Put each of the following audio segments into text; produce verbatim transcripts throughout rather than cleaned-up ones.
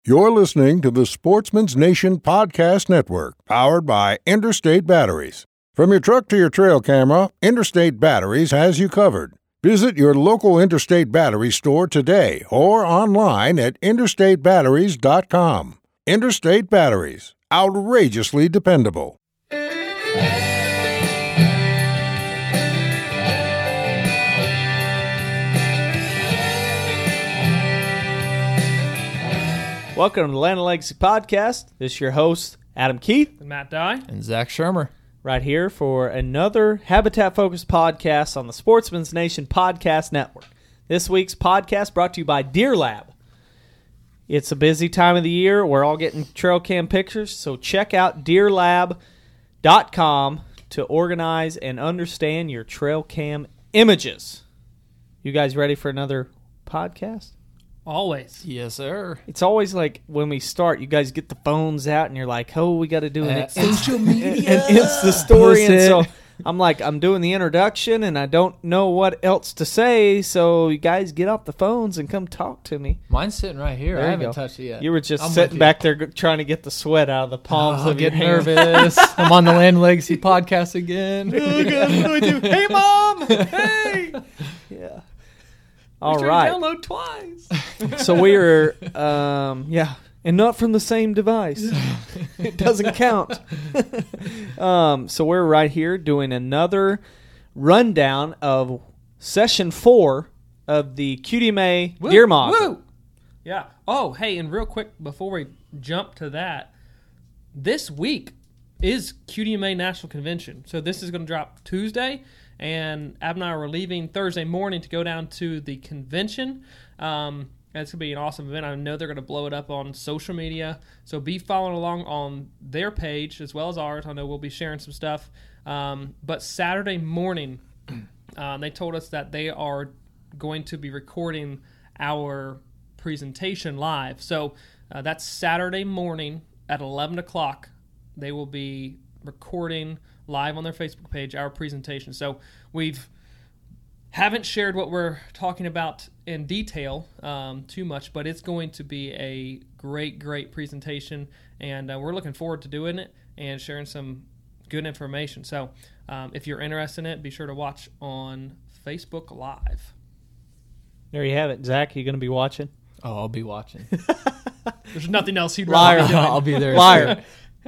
You're listening to the Sportsman's Nation Podcast Network, powered by Interstate Batteries. From your truck to your trail camera, Interstate Batteries has you covered. Visit your local Interstate Battery store today or online at interstate batteries dot com. Interstate Batteries, outrageously dependable. Welcome to the Land of Legacy Podcast. This is your host, Adam Keith. And Matt Dye. And Zach Shermer. Right here for another habitat-focused podcast on the Sportsman's Nation Podcast Network. This week's podcast brought to you by Deer Lab. It's a busy time of the year. We're all getting trail cam pictures, so check out deer lab dot com to organize and understand your trail cam images. You guys ready for another podcast? Always. Yes, sir. It's always like when we start, you guys get the phones out and you're like, oh, we got to do an uh, social media. An Insta story. Post And it. so I'm like, I'm doing the introduction and I don't know what else to say. So you guys get off the phones and come talk to me. Mine's sitting right here. There I you haven't go. touched it yet. You were just I'm sitting with you. back there g- trying to get the sweat out of the palms Oh, of your get hands. nervous. I'm on the Land Legacy podcast again. Oh, God, what do I do? Hey, Mom! Hey! Yeah. All right. Download twice. So we are, um, yeah, and not from the same device. It doesn't count. um, so we're right here doing another rundown of session four of the Q D M A Woo, Deer Module. Woo. Yeah. Oh, hey, and real quick before we jump to that, this week is Q D M A National Convention. So this is going to drop Tuesday, and Ab and I are leaving Thursday morning to go down to the convention. Um, and it's going to be an awesome event. I know they're going to blow it up on social media. So be following along on their page as well as ours. I know we'll be sharing some stuff. Um, but Saturday morning, um, they told us that they are going to be recording our presentation live. So uh, that's Saturday morning at eleven o'clock. They will be recording live on their Facebook page our presentation. So we've haven't shared what we're talking about in detail um, too much, but it's going to be a great, great presentation, and uh, we're looking forward to doing it and sharing some good information. So um, if you're interested in it, be sure to watch on Facebook Live. There you have it. Zach, you going to be watching? Oh, I'll be watching. There's nothing else you'd Liar. rather be doing. I'll be there. Liar.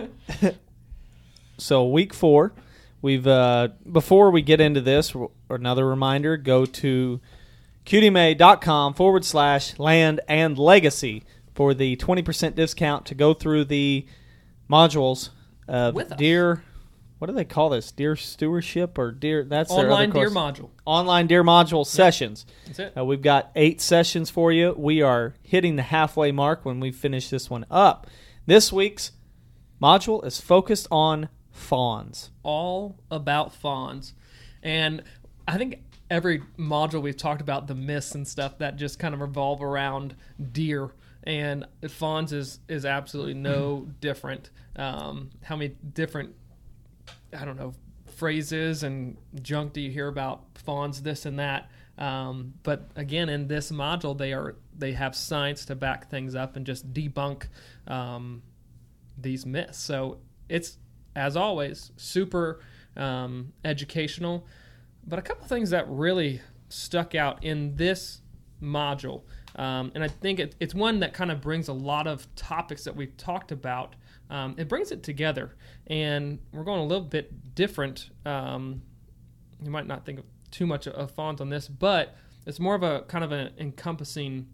So week four, we've uh, before we get into this, another reminder: go to Q D M A dot com forward slash land and legacy for the twenty percent discount to go through the modules of With us. deer. What do they call this? Deer stewardship or deer? That's their Online other Deer course. Module. Online deer module sessions. That's it. Uh, we've got eight sessions for you. We are hitting the halfway mark when we finish this one up. This week's module is focused on fawns. All about fawns. And I think every module we've talked about the myths and stuff that just kind of revolve around deer. And fawns is, is absolutely no different. Um, how many different, I don't know, phrases and junk do you hear about fawns, this and that? Um, but again, in this module, they are they have science to back things up and just debunk um, these myths. So it's, as always, super um, educational. But a couple of things that really stuck out in this module, um, and I think it, it's one that kind of brings a lot of topics that we've talked about. Um, it brings it together, and we're going a little bit different. Um, you might not think of too much of fawns on this, but it's more of a kind of an encompassing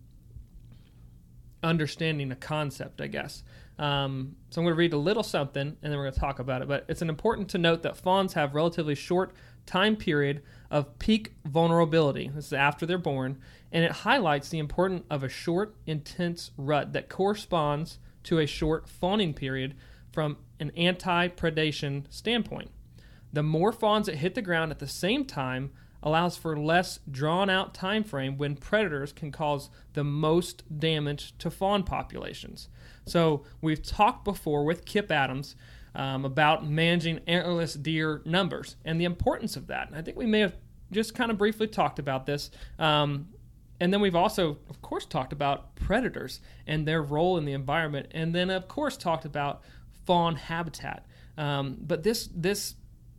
understanding a concept, I guess. Um, so I'm going to read a little something, and then we're going to talk about it. But it's an important to note that fawns have relatively short time period of peak vulnerability. This is after they're born, and it highlights the importance of a short, intense rut that corresponds to a short fawning period from an anti-predation standpoint. The more fawns that hit the ground at the same time allows for less drawn-out time frame when predators can cause the most damage to fawn populations. So we've talked before with Kip Adams um, about managing antlerless deer numbers and the importance of that. And I think we may have just kind of briefly talked about this. Um, and then we've also, of course, talked about predators and their role in the environment, and then, of course, talked about fawn habitat. Um, but this this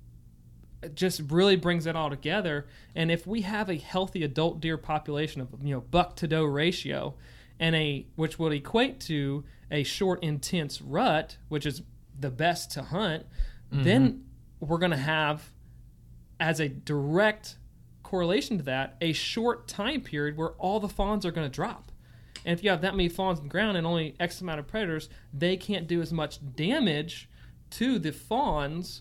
just really brings it all together. And if we have a healthy adult deer population of, you know, buck to doe ratio, and a which would equate to a short, intense rut, which is the best to hunt, mm-hmm. then we're going to have, as a direct correlation to that, a short time period where all the fawns are going to drop. And if you have that many fawns in the ground and only X amount of predators, they can't do as much damage to the fawns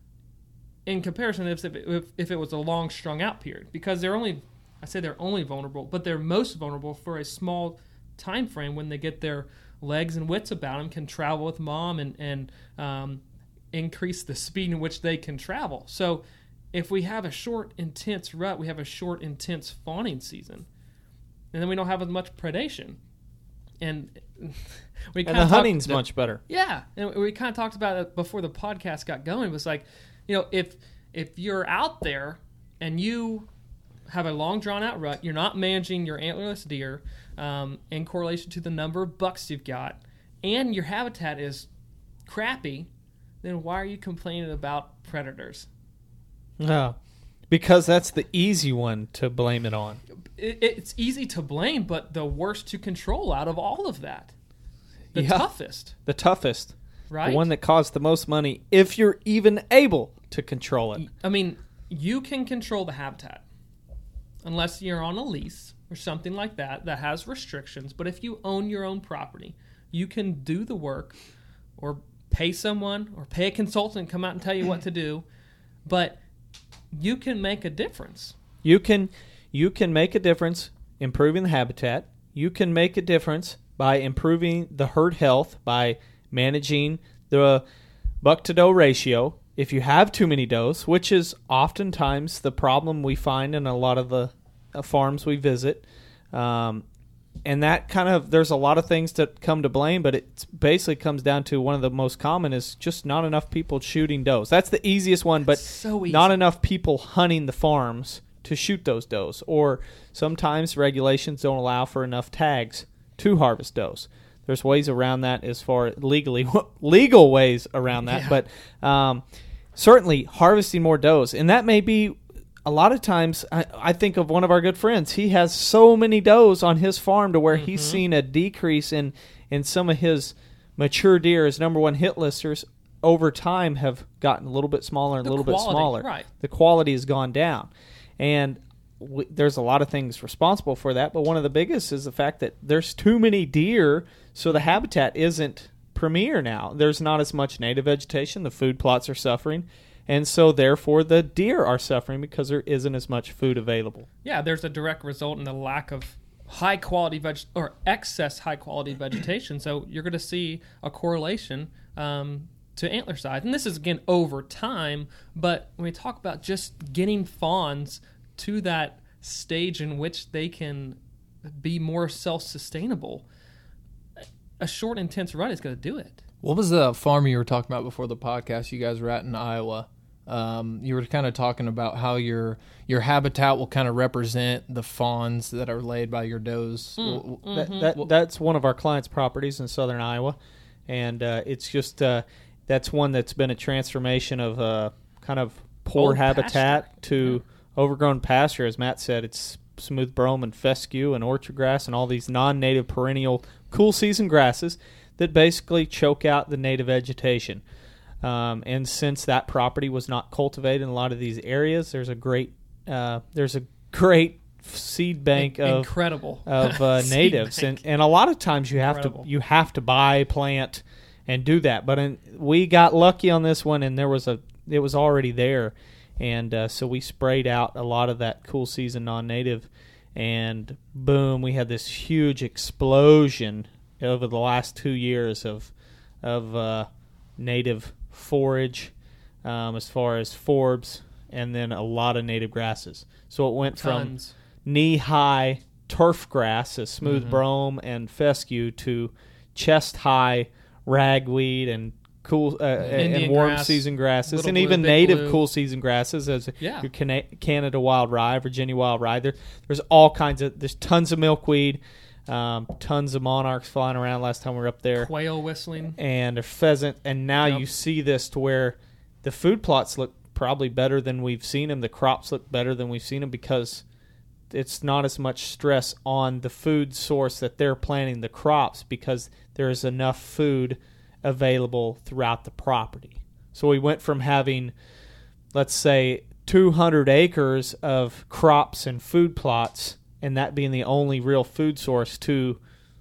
in comparison if, if, if it was a long strung out period. Because they're only, I say they're only vulnerable, but they're most vulnerable for a small time frame when they get their legs and wits about them, can travel with mom, and, and um, increase the speed in which they can travel. So if we have a short, intense rut, we have a short, intense fawning season. And then we don't have as much predation. And we and the hunting's much better. Yeah. And we kind of talked about it before the podcast got going. It was like, you know, if if you're out there and you have a long, drawn-out rut, you're not managing your antlerless deer um, in correlation to the number of bucks you've got, and your habitat is crappy, then why are you complaining about predators? No, because that's the easy one to blame it on. It, it's easy to blame, but the worst to control out of all of that. The yeah, toughest. The toughest. Right? The one that costs the most money, if you're even able to control it. I mean, you can control the habitat unless you're on a lease or something like that that has restrictions. But if you own your own property, you can do the work or pay someone or pay a consultant come out and tell you what to do. But you can make a difference. You can you can make a difference improving the habitat. You can make a difference by improving the herd health, by managing the buck to doe ratio. If you have too many does, which is oftentimes the problem we find in a lot of the uh, farms we visit, um, and that kind of, there's a lot of things that come to blame, but it basically comes down to one of the most common is just not enough people shooting does. That's the easiest one, but so easy. Not enough people hunting the farms to shoot those does. Or sometimes regulations don't allow for enough tags to harvest does. There's ways around that as far legally legal ways around that, yeah. but um, certainly harvesting more does, and that may be a lot of times. I, I think of one of our good friends. He has so many does on his farm to where mm-hmm. he's seen a decrease in in some of his mature deer. His number one hit listers over time have gotten a little bit smaller and the a little quality, bit smaller. Right. The quality has gone down, and we, there's a lot of things responsible for that. But one of the biggest is the fact that there's too many deer. So the habitat isn't premier now. There's not as much native vegetation. The food plots are suffering. And so, therefore, the deer are suffering because there isn't as much food available. Yeah, there's a direct result in the lack of high-quality veg or excess high-quality vegetation. So you're going to see a correlation um, to antler size. And this is, again, over time. But when we talk about just getting fawns to that stage in which they can be more self-sustainable, a short, intense rut is going to do it. What was the farm you were talking about before the podcast you guys were at in Iowa? Um, you were kind of talking about how your your habitat will kind of represent the fawns that are laid by your does. Mm, that, mm-hmm. that, that's one of our clients' properties in southern Iowa, and uh, it's just uh, that's one that's been a transformation of uh, kind of poor Old habitat pasture. to yeah. overgrown pasture. As Matt said, it's smooth brome and fescue and orchard grass and all these non-native perennial cool season grasses that basically choke out the native vegetation. Um, and since that property was not cultivated in a lot of these areas, there's a great uh, there's a great seed bank In- of incredible of uh, Seed natives, bank. and and a lot of times you have Incredible. to you have to buy, plant, and do that. But in, we got lucky on this one, and there was a it was already there, and uh, so we sprayed out a lot of that cool season non-native, and boom, we had this huge explosion over the last two years of of uh, native forage, um, as far as forbs, and then a lot of native grasses. So it went Tons. from knee-high turf grass, as smooth Mm-hmm. brome and fescue, to chest-high ragweed and cool uh, and Indian warm grass, season grasses, little and blue, even big native blue. cool season grasses, as Yeah. your Cana- Canada wild rye, Virginia wild rye. There, there's all kinds of there's tons of milkweed, um, tons of monarchs flying around. Last time we were up there, Quail whistling. and a pheasant, and now Yep. you see this to where the food plots look probably better than we've seen them. The crops look better than we've seen them because it's not as much stress on the food source that they're planting the crops because there's enough food available throughout the property. So we went from having, let's say, two hundred acres of crops and food plots, and that being the only real food source, to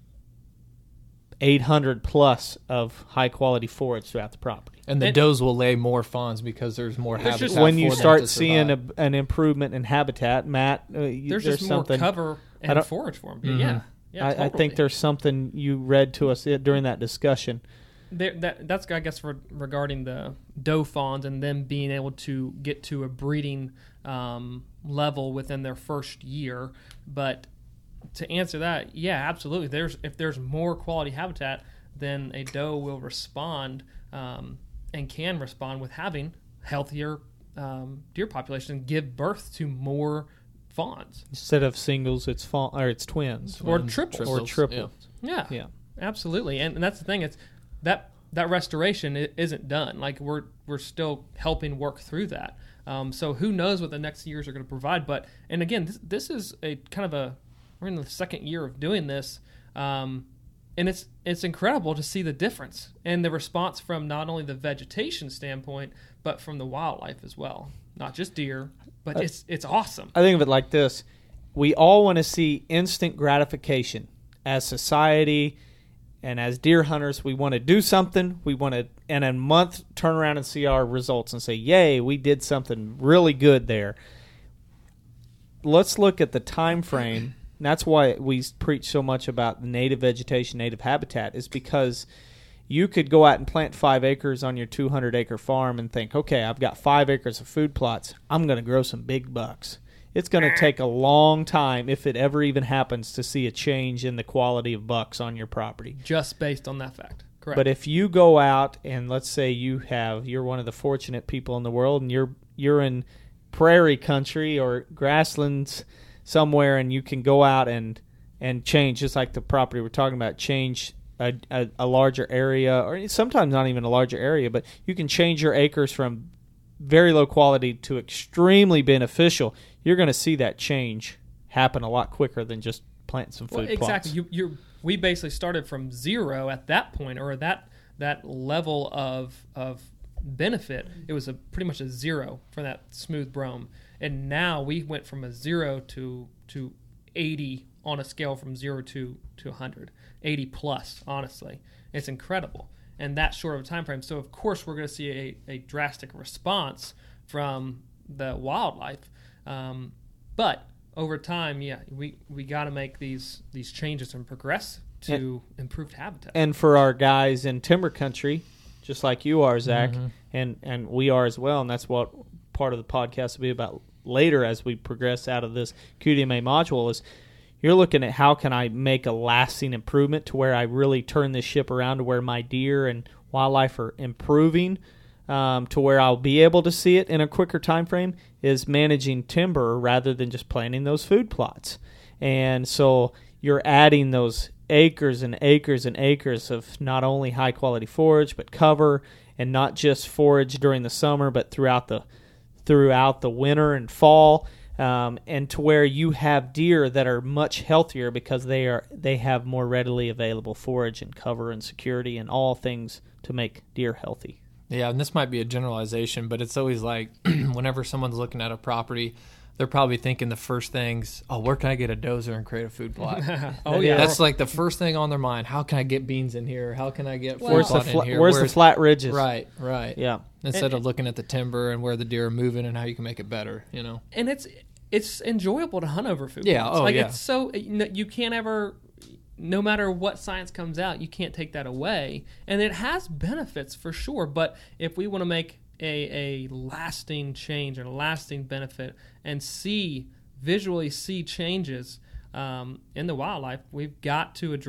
eight hundred plus of high quality forage throughout the property. And the And- does will lay more fawns because there's more There's habitat just- When for you them start to seeing survive. a, an improvement in habitat, Matt, uh, you, There's, there's just more something. cover I and don't- forage for them. Mhm. Yeah. Yeah, I, I totally. think there's something you read to us during that discussion. There, that that's I guess re- regarding the doe fawns and them being able to get to a breeding um, level within their first year. But to answer that, yeah, absolutely. There's if there's more quality habitat, then a doe will respond um, and can respond with having healthier um, deer population and give birth to more fawns Instead of singles, it's fa- or it's twins. or Twins, triples. Or triples, triplets. Yeah, Yeah. absolutely. And, and that's the thing. It's that that restoration i- isn't done. Like we're we're still helping work through that. Um, so who knows what the next years are going to provide? But and again, this, this is a kind of a we're in the second year of doing this, um, and it's it's incredible to see the difference and the response from not only the vegetation standpoint, but from the wildlife as well. Not just deer, but it's it's awesome. I think of it like this. We all want to see instant gratification. As society and as deer hunters, we want to do something. We want to, in a month, turn around and see our results and say, yay, we did something really good there. Let's look at the time frame. That's why we preach so much about native vegetation, native habitat, is because you could go out and plant five acres on your two hundred acre farm and think, okay, I've got five acres of food plots. I'm going to grow some big bucks. It's going to take a long time, if it ever even happens, to see a change in the quality of bucks on your property. Just based on that fact. Correct. But if you go out and let's say you have, you're one of the fortunate people in the world, and you're you're in prairie country or grasslands somewhere, and you can go out and and change, just like the property we're talking about, change a, a, a larger area, or sometimes not even a larger area, but you can change your acres from very low quality to extremely beneficial. You're going to see that change happen a lot quicker than just planting some food Well, exactly. plots. You, you're, we basically started from zero at that point, or that that level of of benefit. It was a pretty much a zero for that smooth brome, and now we went from a zero to to eighty on a scale from zero to to one hundred, eighty plus. Honestly, it's incredible, and that short of a time frame. So of course we're going to see a, a drastic response from the wildlife, um, but over time, yeah, we, we got to make these these changes and progress to improved habitat. And for our guys in timber country, just like you are, Zach, Mm-hmm. and, and we are as well, and that's what part of the podcast will be about later as we progress out of this Q D M A module, is you're looking at how can I make a lasting improvement to where I really turn this ship around to where my deer and wildlife are improving, um, to where I'll be able to see it in a quicker time frame, is managing timber rather than just planting those food plots. And so you're adding those acres and acres and acres of not only high quality forage but cover, and not just forage during the summer but throughout the throughout the winter and fall, um, and to where you have deer that are much healthier because they are they have more readily available forage and cover and security and all things to make deer healthy. Yeah, and this might be a generalization, but it's always like whenever someone's looking at a property, they're probably thinking the first things, oh, where can I get a dozer and create a food plot? oh yeah, That's like the first thing on their mind. How can I get beans in here? How can I get food Where's the plot fla- in here? where's the flat ridges? Right, right. Yeah. Instead of looking at the timber and where the deer are moving and how you can make it better, you know? and it's it's enjoyable to hunt over food Yeah, plots. oh, like yeah. it's so you can't ever, no matter what science comes out, you can't take that away, and it has benefits for sure. But if we want to make a a lasting change and a lasting benefit and see visually see changes um, in the wildlife, we've got to address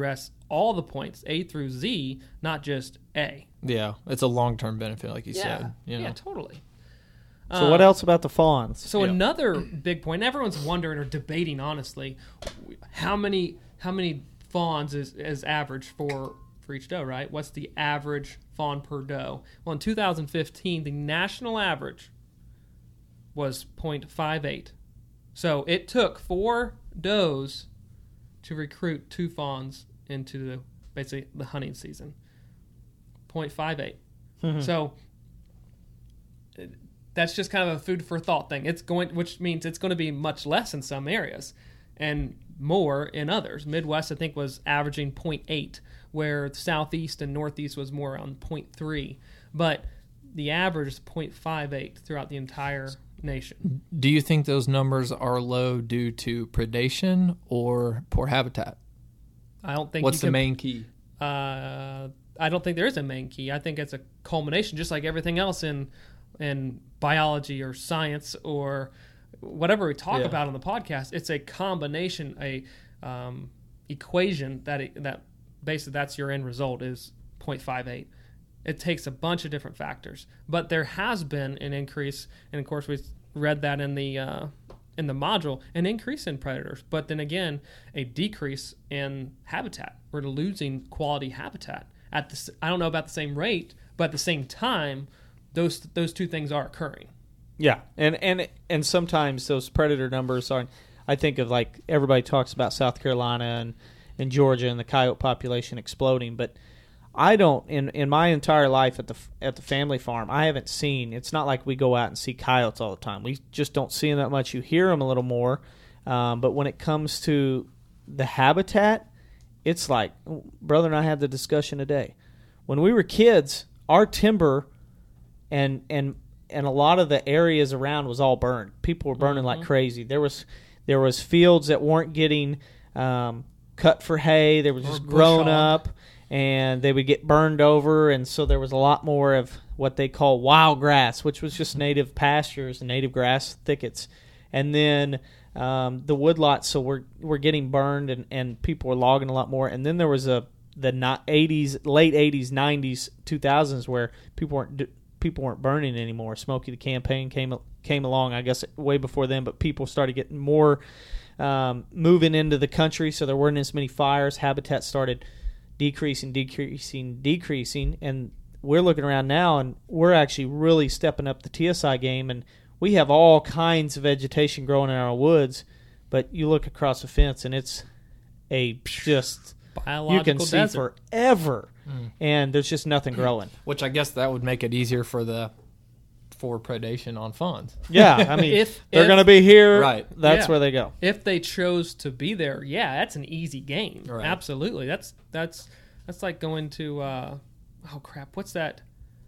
all the points, A through Z, not just A. Yeah, it's a long-term benefit, like you Yeah, said. You know? yeah, totally. So what else about the fawns? So Yeah. another big point, everyone's wondering or debating, honestly, how many how many fawns is, is average for, for each doe, right? What's the average fawn per doe? Well, in two thousand fifteen, the national average was zero point five eight. So it took four does to recruit two fawns into the basically the hunting season. zero point five eight. Mm-hmm. So that's just kind of a food for thought thing. It's going, which means it's going to be much less in some areas and more in others. Midwest, I think, was averaging zero point eight, where the Southeast and Northeast was more around zero point three. But the average is zero point five eight throughout the entire nation. Do you think those numbers are low due to predation or poor habitat? I don't think. What's you the can, main key? Uh, I don't think there is a main key. I think it's a culmination, just like everything else in in biology or science or whatever we talk Yeah. about on the podcast. It's a combination, a um, equation that it, that basically that's your end result is zero point five eight. It takes a bunch of different factors, but there has been an increase, and of course we read that in the uh, in the module, an increase in predators, but then again a decrease in habitat. We're losing quality habitat at the I don't know about the same rate, but at the same time, those those two things are occurring. Yeah, and and and sometimes those predator numbers aren't. I think of like everybody talks about South Carolina and, and Georgia and the coyote population exploding, but I don't. In, in my entire life at the at the family farm, I haven't seen. It's not like we go out and see coyotes all the time. We just don't see them that much. You hear them a little more, um, but when it comes to the habitat, it's like brother and I had the discussion today. When we were kids, our timber and and and a lot of the areas around was all burned. People were burning Mm-hmm. like crazy. There was there was fields that weren't getting um, cut for hay. They were just bush grown hog. up, and they would get burned over. And so there was a lot more of what they call wild grass, which was just native pastures and native grass thickets. And then um, the woodlots, so we're we're getting burned, and, and people were logging a lot more. And then there was a the eighties, late eighties, nineties, two thousands where people weren't do, people weren't burning anymore. Smokey the Campaign came came along, I guess, way before then, but people started getting more um, moving into the country, so there weren't as many fires. Habitat started decreasing, decreasing, decreasing, and we're looking around now, and we're actually really stepping up the T S I game, and we have all kinds of vegetation growing in our woods, but you look across the fence, and it's a just Biological you can see desert. forever, and there's just nothing growing. Which I guess that would make it easier for the for predation on fawns. Yeah, I mean, If- they're if- going to be here. Right. That's Yeah. where they go. If they chose to be there, yeah, that's an easy game. Right. Absolutely. That's that's that's like going to uh, oh crap, what's that?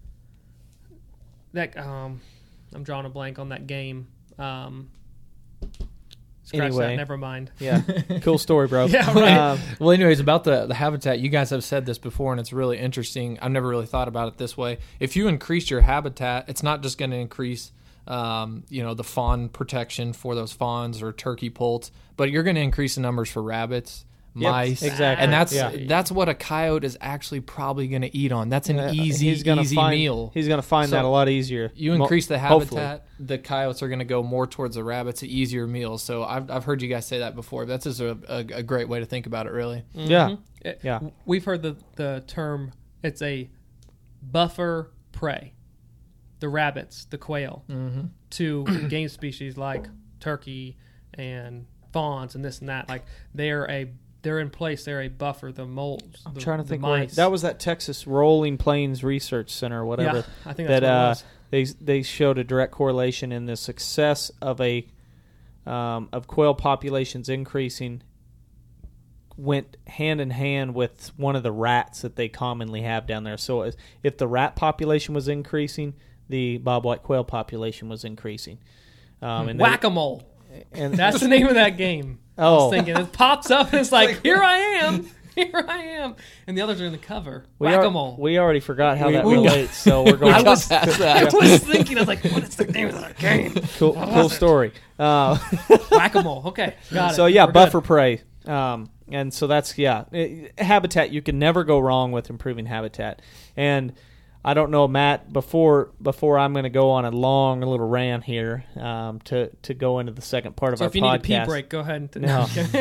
That um, I'm drawing a blank on that game. Um, scratch Anyway. that. Never mind. Yeah, cool story, bro. Yeah, right. Um, Well, anyways, about the, the habitat, you guys have said this before, and it's really interesting. I've never really thought about it this way. If you increase your habitat, it's not just going to increase, um, you know, the fawn protection for those fawns or turkey poults, but you're going to increase the numbers for rabbits, Yep, mice, exactly. and that's Yeah. that's what a coyote is actually probably going to eat on. That's an uh, easy, he's gonna easy find, meal. He's going to find So that a lot easier. You Mo- increase the hopefully. habitat, the coyotes are going to go more towards the rabbits, easier meals. So I've I've heard you guys say that before. That's just a, a, a great way to think about it, really. Yeah, It- yeah. We've heard the the term. It's a buffer prey. The rabbits, the quail, Mm-hmm. to game species like turkey and fawns and this and that. Like they're a they're in place. They're a buffer. The moles. I'm the, trying to the think where mice. that was. That Texas Rolling Plains Research Center, or whatever. Yeah, I think that's that what it uh, was. they they showed a direct correlation in the success of a um, of quail populations increasing went hand in hand with one of the rats that they commonly have down there. So as- if the rat population was increasing, the bobwhite quail population was increasing. Um, and they- Whack-a-mole. and That's the name of that game. I Oh. was thinking it pops up and it's like, here I am, here I am, and the others are in the cover. we, are, Whack-a-mole. we already forgot how We- that we got- relates, so we're going I was, past I that. was thinking, I was like, what is the name of that game? cool, cool story. Uh, Whack-a-mole. Okay, got it. So yeah, We're buffer good. prey. Um, and so that's yeah, it, habitat. You can never go wrong with improving habitat. And I don't know, Matt. Before before I'm going to go on a long little rant here um, to to go into the second part of so our if you podcast. need a pee break, go ahead. And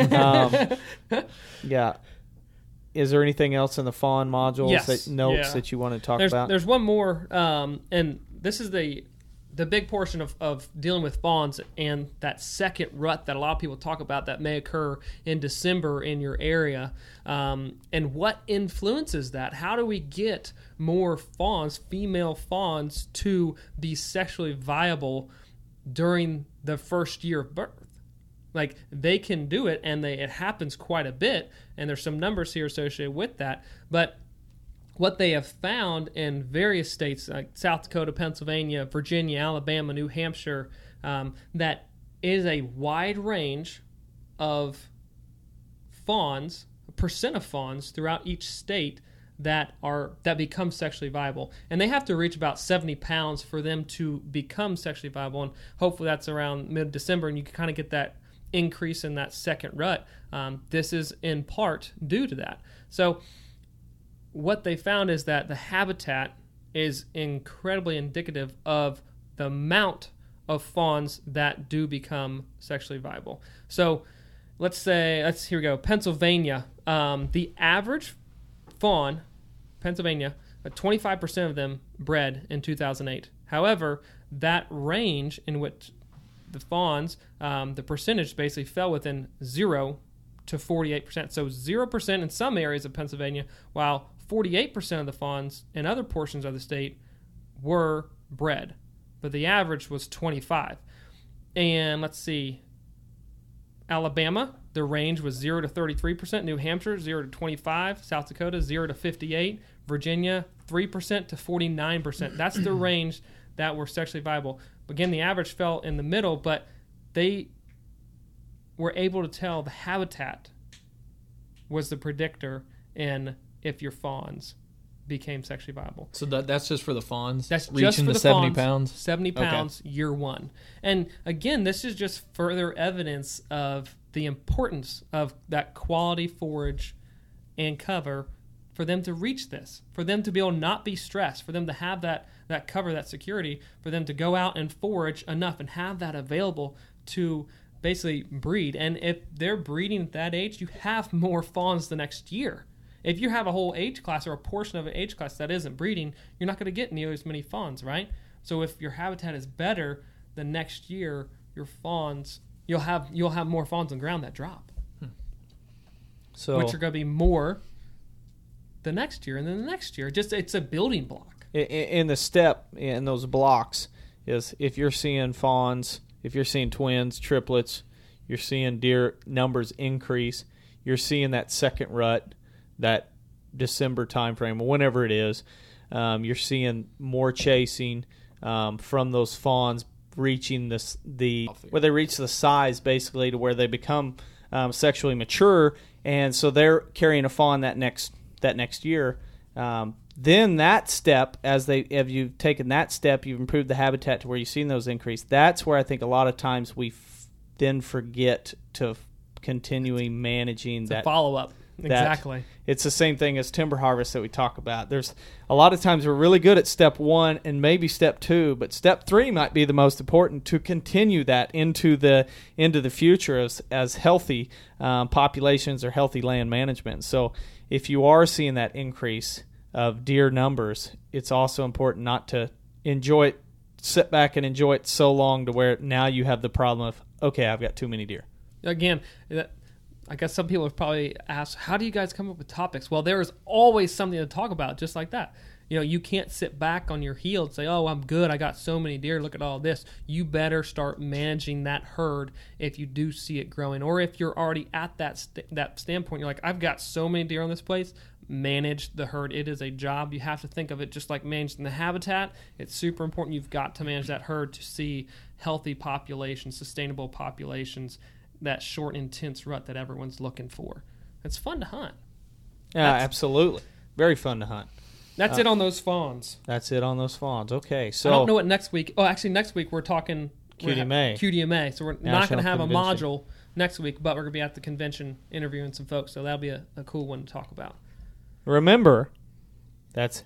No. um, yeah. Is there anything else in the fawn modules Yes. that notes Yeah. that you want to talk there's, about? There's one more, um, and this is the the big portion of, of dealing with fawns and that second rut that a lot of people talk about that may occur in December in your area. Um, and what influences that? How do we get more fawns, female fawns, to be sexually viable during the first year of birth? Like, they can do it, and they it happens quite a bit, and there's some numbers here associated with that. But what they have found in various states like South Dakota, Pennsylvania, Virginia, Alabama, New Hampshire, um, that is a wide range of fawns, percent of fawns throughout each state that are that become sexually viable, and they have to reach about seventy pounds for them to become sexually viable. And hopefully that's around mid-December, and you can kind of get that increase in that second rut. Um, this is in part due to that. So what they found is that the habitat is incredibly indicative of the amount of fawns that do become sexually viable. So let's say, let's here we go, Pennsylvania. Um, the average fawn, Pennsylvania, uh, twenty-five percent of them bred in two thousand eight. However, that range in which the fawns, um, the percentage basically fell within zero to forty-eight percent. So zero percent in some areas of Pennsylvania, while forty-eight percent of the fawns in other portions of the state were bred. But the average was twenty-five. And let's see, Alabama, the range was zero to thirty-three percent. New Hampshire, zero to twenty-five. South Dakota, zero to fifty-eight. Virginia, three percent to forty-nine percent. That's the range that were sexually viable. Again, the average fell in the middle, but they were able to tell the habitat was the predictor in if your fawns became sexually viable. So that, that's just for the fawns? That's reaching just for the, the seventy fawns, pounds? seventy pounds, okay. Year one. And again, this is just further evidence of the importance of that quality forage and cover for them to reach this, for them to be able to not be stressed, for them to have that, that cover, that security, for them to go out and forage enough and have that available to basically breed. And if they're breeding at that age, you have more fawns the next year. If you have a whole age class or a portion of an age class that isn't breeding, you're not going to get nearly as many fawns, right? So if your habitat is better, the next year your fawns, you'll have you'll have more fawns on the ground that drop, hmm. so which are going to be more the next year and then the next year. Just it's a building block. In, in the step in those blocks is if you're seeing fawns, if you're seeing twins, triplets, you're seeing deer numbers increase, you're seeing that second rut, that December time frame, whenever it is, um, you're seeing more chasing um, from those fawns reaching this the where they reach the size basically to where they become um, sexually mature, and so they're carrying a fawn that next that next year. Um, then that step, as they if you've taken that step, you've improved the habitat to where you've seen those increase. That's where I think a lot of times we f- then forget to f- continuing managing it's that follow up. Exactly. It's the same thing as timber harvest that we talk about. There's a lot of times we're really good at step one and maybe step two, but step three might be the most important to continue that into the into the future as as healthy um, populations or healthy land management. So if you are seeing that increase of deer numbers, it's also important not to enjoy it, sit back and enjoy it so long to where now you have the problem of, okay, I've got too many deer. Again, that, I guess some people have probably asked, how do you guys come up with topics? Well, there is always something to talk about, just like that. You know, you can't sit back on your heel and say, oh, I'm good, I got so many deer, look at all this. You better start managing that herd if you do see it growing. Or if you're already at that st- that standpoint, you're like, I've got so many deer on this place, manage the herd. It is a job. You have to think of it just like managing the habitat. It's super important. You've got to manage that herd to see healthy populations, sustainable populations, that short, intense rut that everyone's looking for. It's fun to hunt. Yeah, That's, absolutely. Very fun to hunt. That's uh, it on those fawns. That's it on those fawns. Okay, so I don't know what next week. Oh, actually, next week we're talking Q D M A. Q D M A. So we're National not going to have Convention. a module next week, but we're going to be at the convention interviewing some folks, so that'll be a, a cool one to talk about. Remember, that's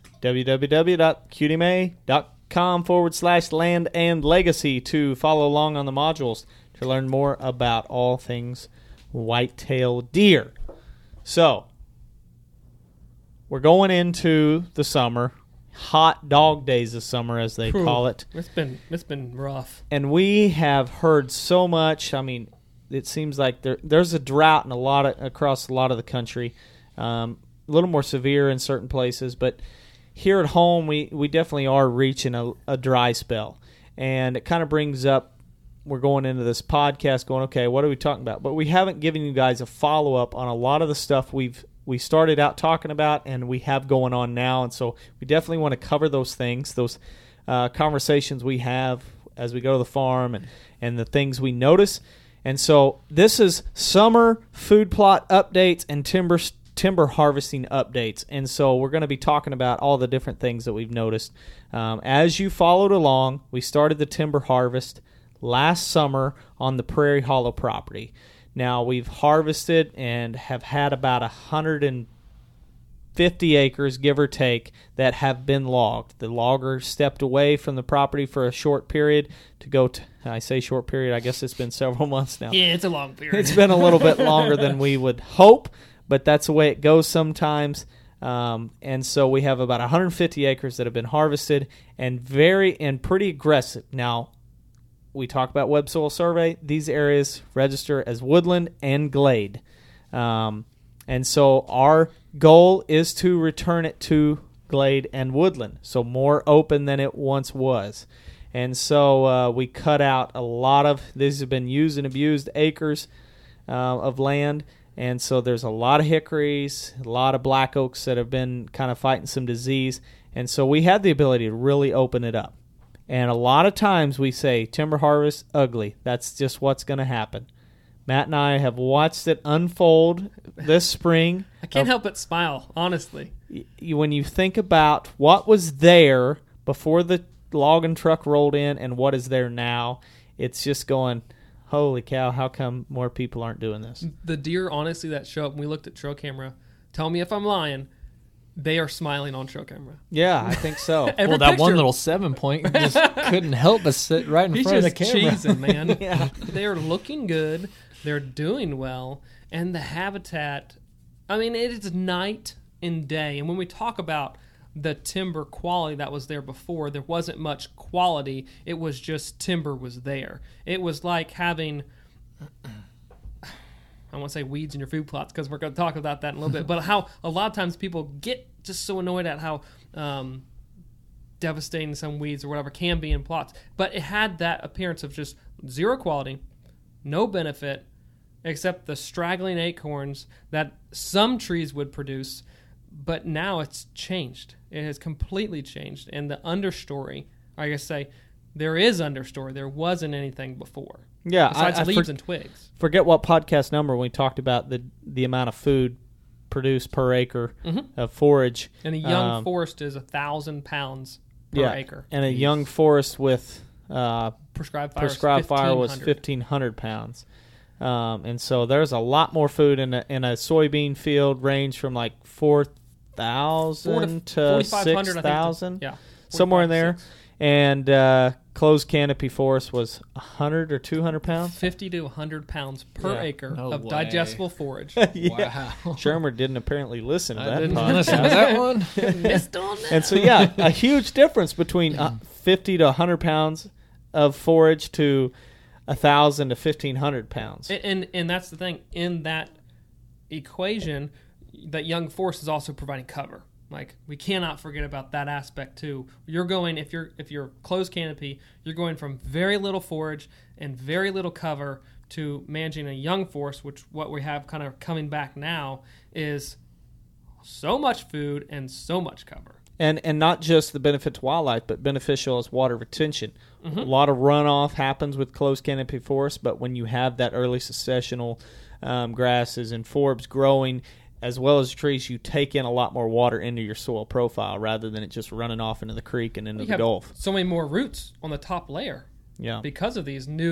www.qdma.com forward slash land and legacy to follow along on the modules to learn more about all things whitetail deer. So, we're going into the summer, hot dog days of summer as they Whew. call it. It's been it's been rough. And we have heard so much. I mean, it seems like there there's a drought in a lot of across a lot of the country. Um, a little more severe in certain places, but here at home we, we definitely are reaching a, a dry spell. And it kind of brings up, we're going into this podcast going, okay, what are we talking about? But we haven't given you guys a follow-up on a lot of the stuff we've we started out talking about and we have going on now. And so we definitely want to cover those things, those uh, conversations we have as we go to the farm and, and the things we notice. And so this is summer food plot updates and timber timber harvesting updates. And so we're going to be talking about all the different things that we've noticed. Um, as you followed along, we started the timber harvest last summer on the Prairie Hollow property. Now, we've harvested and have had about one hundred fifty acres, give or take, that have been logged. The logger stepped away from the property for a short period to go to, I say short period, I guess it's been several months now. Yeah, it's a long period. It's been a little bit longer than we would hope, but that's the way it goes sometimes. Um, and so we have about one hundred fifty acres that have been harvested and very and pretty aggressive. Now, we talk about Web Soil Survey. These areas register as woodland and glade. Um, and so our goal is to return it to glade and woodland, so more open than it once was. And so uh, we cut out a lot of, these have been used and abused acres uh, of land. And so there's a lot of hickories, a lot of black oaks that have been kind of fighting some disease. And so we had the ability to really open it up. And a lot of times we say, timber harvest, ugly. That's just what's going to happen. Matt and I have watched it unfold this spring. I can't help but smile, honestly. When you think about what was there before the logging truck rolled in and what is there now, it's just going, holy cow, how come more people aren't doing this? The deer, honestly, that show up when we looked at trail camera, tell me if I'm lying, they are smiling on trail camera. Yeah, I think so. Every well, that picture, one little seven point just couldn't help but sit right in he's front of the just camera. cheesing, man. Yeah. They're looking good. They're doing well. And the habitat, I mean, it is night and day. And when we talk about the timber quality that was there before, there wasn't much quality. It was just timber was there. It was like having, I won't say weeds in your food plots because we're going to talk about that in a little bit, but how a lot of times people get just so annoyed at how um, devastating some weeds or whatever can be in plots. But it had that appearance of just zero quality, no benefit, except the straggling acorns that some trees would produce. But now it's changed. It has completely changed. And the understory, I guess say, there is understory. There wasn't anything before. Yeah, besides I, I leaves for, and twigs. Forget what podcast number when we talked about the the amount of food produced per acre Mm-hmm. of forage. And a young Um, forest is a thousand pounds per yeah, acre. and a young forest with uh, Prescribed fire, prescribed fire was fifteen fifteen hundred pounds. Um, and so there's a lot more food in a, in a soybean field, range from like four thousand to six thousand, Yeah, somewhere in there. six. And uh, closed canopy forest was one hundred or two hundred pounds. fifty to one hundred pounds per Yeah. acre No of way. digestible forage. Yeah. Wow. Shermer didn't apparently listen to I that didn't podcast. listen to that one. Missed on that. And so, yeah, a huge difference between uh, fifty to one hundred pounds of forage to one thousand to fifteen hundred pounds. And, and and that's the thing. In that equation, that young forest is also providing cover. Like, we cannot forget about that aspect too. You're going, if you're if you're closed canopy, you're going from very little forage and very little cover to managing a young forest, which what we have kind of coming back now is so much food and so much cover. And and not just the benefit to wildlife, but beneficial as water retention. Mm-hmm. A lot of runoff happens with closed canopy forests, but when you have that early successional um, grasses and forbs growing, as well as trees, you take in a lot more water into your soil profile rather than it just running off into the creek and into You the have Gulf. so many more roots on the top layer Yeah. because of these new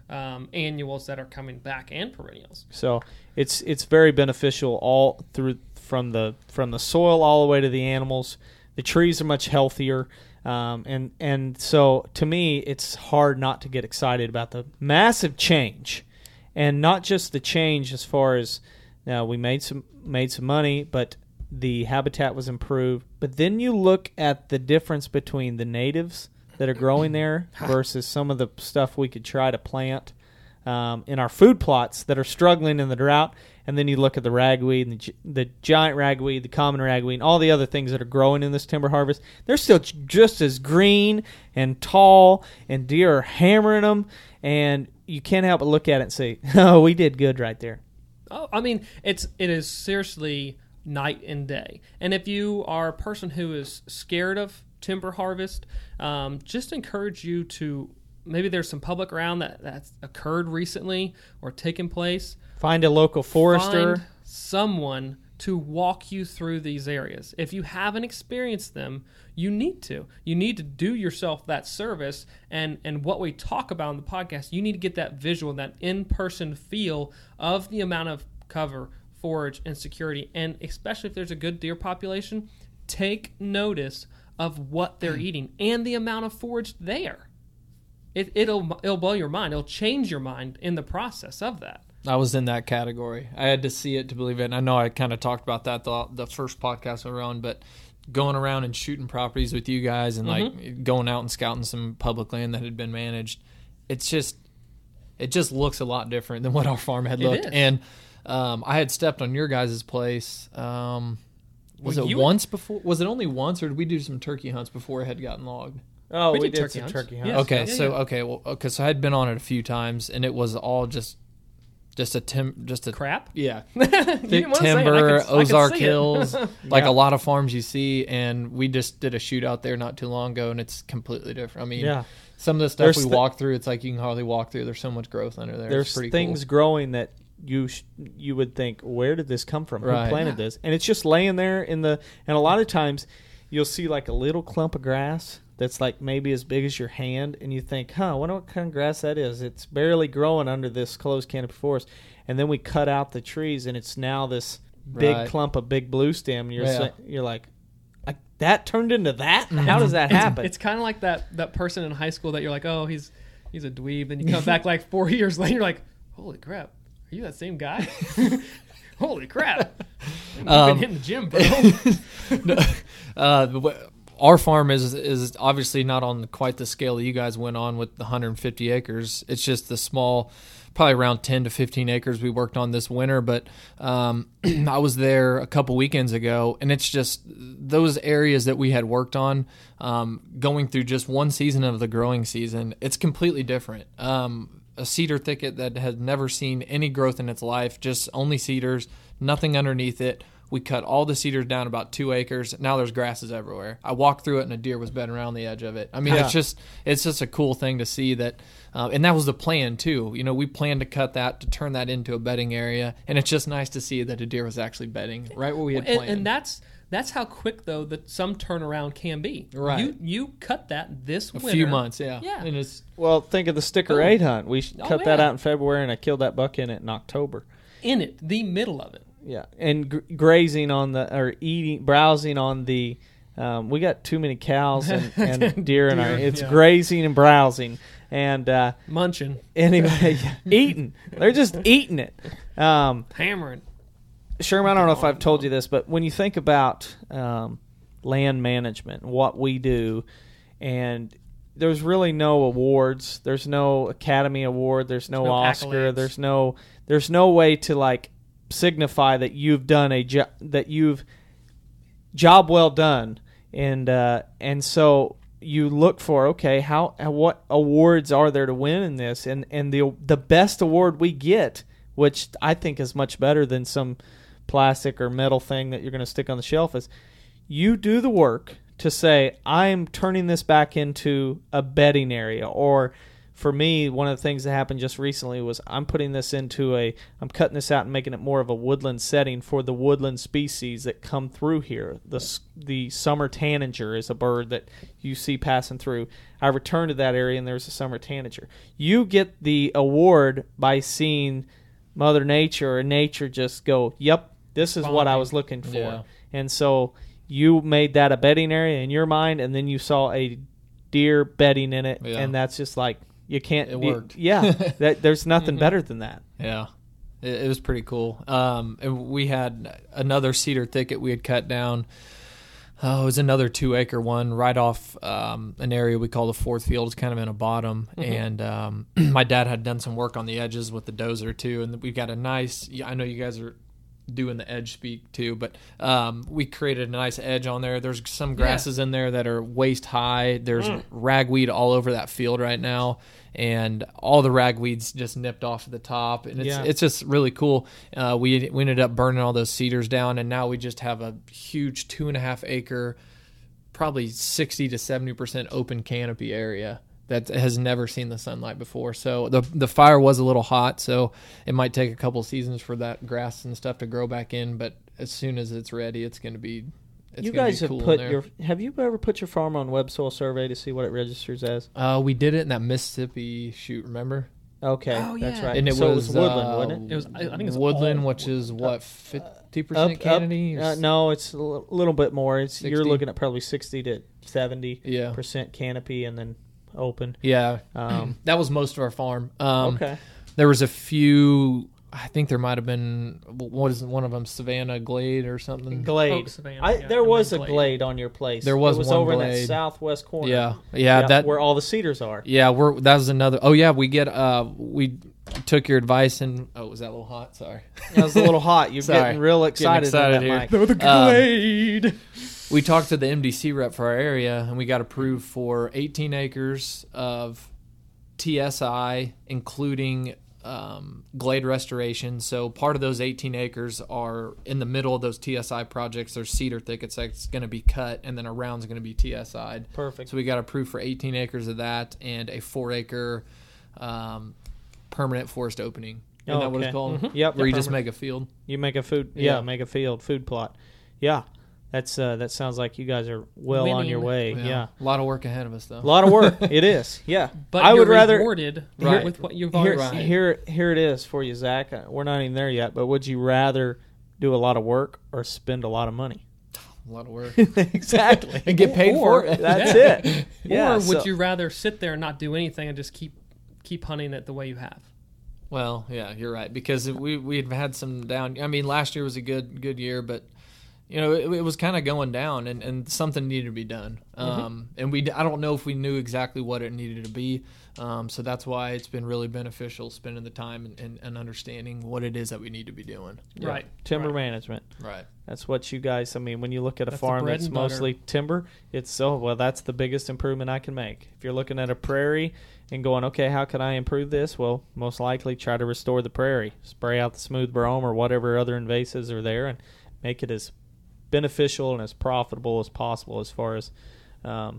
um, annuals that are coming back and perennials. So it's it's very beneficial all through from the from the soil all the way to the animals. The trees are much healthier, um, and and so to me, it's hard not to get excited about the massive change, and not just the change as far as now we made some made some money, but the habitat was improved. But then you look at the difference between the natives that are growing there versus some of the stuff we could try to plant um, in our food plots that are struggling in the drought. And then you look at the ragweed, and the, the giant ragweed, the common ragweed, and all the other things that are growing in this timber harvest. They're still just as green and tall, and deer are hammering them. And you can't help but look at it and say, oh, we did good right there. Oh, I mean, it's it is seriously night and day. And if you are a person who is scared of timber harvest, um, just encourage you to, maybe there's some public ground that, that's occurred recently or taken place. Find a local forester. Find someone to walk you through these areas. If you haven't experienced them, you need to. You need to do yourself that service. And, and what we talk about on the podcast, you need to get that visual, that in-person feel of the amount of cover, forage, and security. And especially if there's a good deer population, take notice of what they're eating and the amount of forage there. It, it'll it'll blow your mind. It'll change your mind in the process of that. I was in that category. I had to see it to believe it. And I know I kind of talked about that the, the first podcast we were on, but going around and shooting properties with you guys and Mm-hmm. like going out and scouting some public land that had been managed, it's just it just looks a lot different than what our farm had It looked. is. And um, I had stepped on your guys' place. Um, was Well, it you- once before? Was it only once, or did we do some turkey hunts before it had gotten logged? Oh, We we, did did, turkey some hunts. turkey hunts. Yes. Okay, Yeah, so yeah. okay, well, okay, so I had been on it a few times, and it was all just, just a tim, just a Crap. yeah, You thick didn't wanna say it. I timber, could- I could Ozark see it. Hills, like Yeah. a lot of farms you see, and we just did a shootout there not too long ago, and it's completely different. I mean, Yeah. some of the stuff There's we th- walk through, it's like you can hardly walk through. There's so much growth under there. There's it's pretty things cool. growing that you sh- you would think, where did this come from? Right. Who planted this? And it's just laying there in the. And a lot of times, you'll see like a little clump of grass that's like maybe as big as your hand, and you think, huh, I wonder what kind of grass that is. It's barely growing under this closed canopy forest, and then we cut out the trees, and it's now this big Right. clump of big blue stem. And you're Yeah. sa- you're like, I, that turned into that? How does that happen? It's kind of like that that person in high school that you're like, oh, he's he's a dweeb. Then you come back like four years later, you're like, holy crap, are you that same guy? Holy crap, you've Um, been hitting the gym, bro. uh, but our farm is is obviously not on quite the scale that you guys went on with the one hundred fifty acres. It's just the small, probably around ten to fifteen acres we worked on this winter. But um, I was there a couple weekends ago, and it's just those areas that we had worked on, um, going through just one season of the growing season, it's completely different. Um, a cedar thicket that had never seen any growth in its life, just only cedars, nothing underneath it. We cut all the cedars down about two acres. Now there's grasses everywhere. I walked through it, and a deer was bedding around the edge of it. I mean, Yeah. it's just it's just a cool thing to see that, uh, and that was the plan too. You know, we planned to cut that to turn that into a bedding area, and it's just nice to see that a deer was actually bedding right where we had and, planned. and that's that's how quick though that some turnaround can be. Right. You you cut that this a winter. few months, yeah, Yeah. and it's Well, think of the sticker Boom. eight hunt. We sh- Oh, cut that yeah. out in February, and I killed that buck in it in October. in it, the middle of it. Yeah, and gr- grazing on the or eating, browsing on the. Um, we got too many cows and, and deer in our. Deer, It's yeah. grazing and browsing, and uh, Munching, anyway, eating. They're just eating it. Um, hammering. Sherman, I don't know if I've told you this, but when you think about um, land management, what we do, and there's really no awards. There's no Academy Award. There's no, no Oscar. accolades. There's no. There's no way to like signify that you've done a jo- that you've job well done, and uh, and so you look for okay, how what awards are there to win in this, and and the the best award we get, which I think is much better than some plastic or metal thing that you're going to stick on the shelf, is you do the work to say I'm turning this back into a bedding area or for me, one of the things that happened just recently was I'm putting this into a, I'm cutting this out and making it more of a woodland setting for the woodland species that come through here. The the summer tanager is a bird that you see passing through. I returned to that area and there's a summer tanager. You get the award by seeing Mother Nature or nature just go, yep, this is Fine. what I was looking for. Yeah. And so you made that a bedding area in your mind, and then you saw a deer bedding in it, Yeah. and that's just like, you can't. It be- worked. Yeah, that, there's nothing Mm-hmm. better than that. Yeah, it, it was pretty cool. Um, and we had another cedar thicket we had cut down. Oh, it was another two acre one right off um, an area we call the fourth field. It's kind of in a bottom, Mm-hmm. and um, my dad had done some work on the edges with the dozer too, and we got a nice. I know you guys are doing the edge speak too, but um, we created a nice edge on there. There's some grasses in there that are waist high. There's Mm. ragweed all over that field right now, and all the ragweeds just nipped off at the top, and it's Yeah. it's just really cool. Uh, we we ended up burning all those cedars down, and now we just have a huge two and a half acre, probably sixty to seventy percent open canopy area that has never seen the sunlight before. So the the fire was a little hot, so it might take a couple seasons for that grass and stuff to grow back in. But as soon as it's ready, it's going to be. It's you gonna guys be have cool in put there. your. Have you ever put your farm on web soil survey to see what it registers as? Uh, we did it in that Mississippi shoot. Remember? Okay, Oh, that's yeah. right. And it so was, it was woodland, uh, wasn't it? It was- I- I think it's woodland, all which is what fifty Up, percent up, canopy. or uh, no, it's a l- little bit more. It's you're sixty? looking at probably sixty to seventy Yeah. percent canopy, and then open. Yeah, Um, that was most of our farm. Um, okay. There was a few. I think there might have been. What is one of them? Savannah Glade or something. Glade. Oak Savannah, I, yeah, there and was then a Glade. glade on your place. There was It was one over in that glade. southwest corner. Yeah, yeah, that where all the cedars are. Yeah, we're that was another. Oh yeah, we get uh we took your advice and oh was that a little hot? Sorry, It was a little hot. You're Sorry. getting real excited, excited in here. that mic. No, the Um, Glade. we talked to the M D C rep for our area and we got approved for eighteen acres of T S I, including um, glade restoration. So part of those eighteen acres are in the middle of those T S I projects. There's cedar thickets that's going to be cut, and then around is going to be T S I'd. Perfect. So we got approved for eighteen acres of that and a four acre um, permanent forest opening. Isn't Oh, that what okay. it's called? Mhm. Yep. Where you Yep. just make a field. You make a food. Yeah, Yeah. make a field food plot. Yeah, that's uh, that sounds like you guys are well on your Winning. way. Yeah. A lot of work ahead of us, though. A lot of work. It is. Yeah. But I you're would rather rewarded Right. with what you've here, already seen. here here it is for you, Zach. Uh, We're not even there yet, but would you rather do a lot of work or spend a lot of money? A lot of work. Exactly. And get paid Or- for it. That's Yeah. it. Yeah. or would so- you rather sit there and not do anything and just keep keep hunting it the way you have? Well, yeah, you're right because we we've had some down. I mean, last year was a good good year, but you know it, it was kind of going down, and, and something needed to be done. Um, and we I don't know if we knew exactly what it needed to be. Um, so that's why it's been really beneficial spending the time and, and, and understanding what it is that we need to be doing. Right. timber Right. management? Right. That's what you guys. I mean, when you look at a That's the farm bread that's and butter. mostly timber, it's so well. That's the biggest improvement I can make. If you're looking at a prairie and going, okay, how can I improve this? Well, most likely try to restore the prairie, spray out the smooth brome or whatever other invasives are there, and make it as beneficial and as profitable as possible as far as um,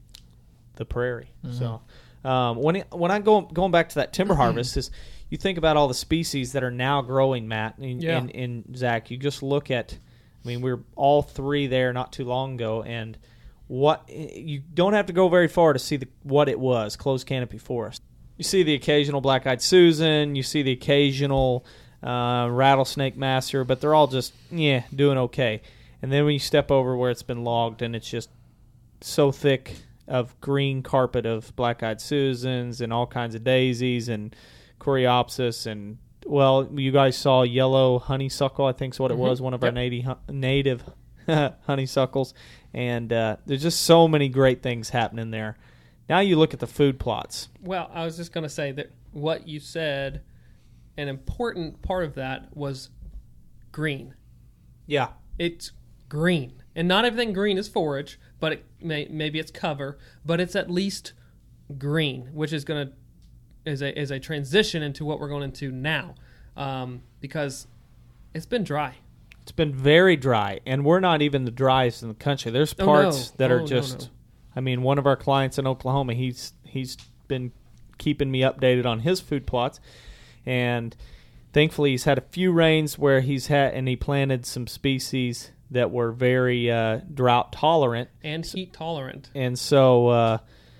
the prairie. Mm-hmm. So um, when it, when I go going back to that timber harvest is. You think about all the species that are now growing, Matt, and, Yeah. and, and Zach. You just look at, I mean, we were all three there not too long ago, and what you don't have to go very far to see the, what it was, closed canopy forest. You see the occasional black-eyed Susan, you see the occasional uh, rattlesnake master, but they're all just, yeah, doing okay. And then when you step over where it's been logged and it's just so thick of green carpet of black-eyed Susans and all kinds of daisies and Coreopsis and, well, you guys saw yellow honeysuckle, I think is what it was, one of our Yep. native, native honeysuckles. And uh, there's just so many great things happening there. Now you look at the food plots. Well, I was just going to say that what you said, an important part of that was green. Yeah. It's green. And not everything green is forage, but it may, maybe it's cover, but it's at least green, which is going to is a is a transition into what we're going into now, um, because it's been dry. It's been very dry, and we're not even the driest in the country. There's Oh, parts no. that Oh, are no, just, no. I mean, one of our clients in Oklahoma, he's he's been keeping me updated on his food plots. And thankfully, he's had a few rains where he's had, and he planted some species that were very uh, drought tolerant and heat tolerant. And so, uh,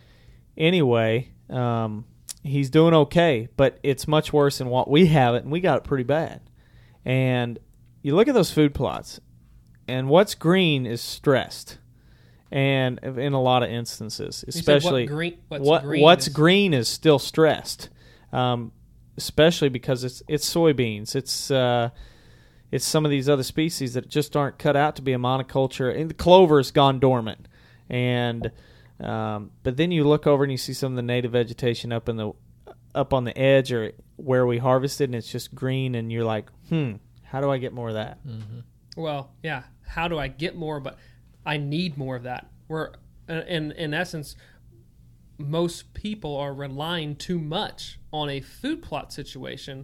anyway, um, he's doing okay, but it's much worse than what we have it, and we got it pretty bad. And you look at those food plots, and what's green is stressed. And in a lot of instances, especially what green, what's, what, green, what's is, green is still stressed, um, especially because it's it's soybeans. It's uh, it's some of these other species that just aren't cut out to be a monoculture. And the clover's gone dormant, and um, but then you look over and you see some of the native vegetation up in the up on the edge or where we harvested, and it's just green, and you're like, hmm, how do I get more of that? Mm-hmm. Well, yeah, how do I get more? But I need more of that. We're in in essence, most people are relying too much on a food plot situation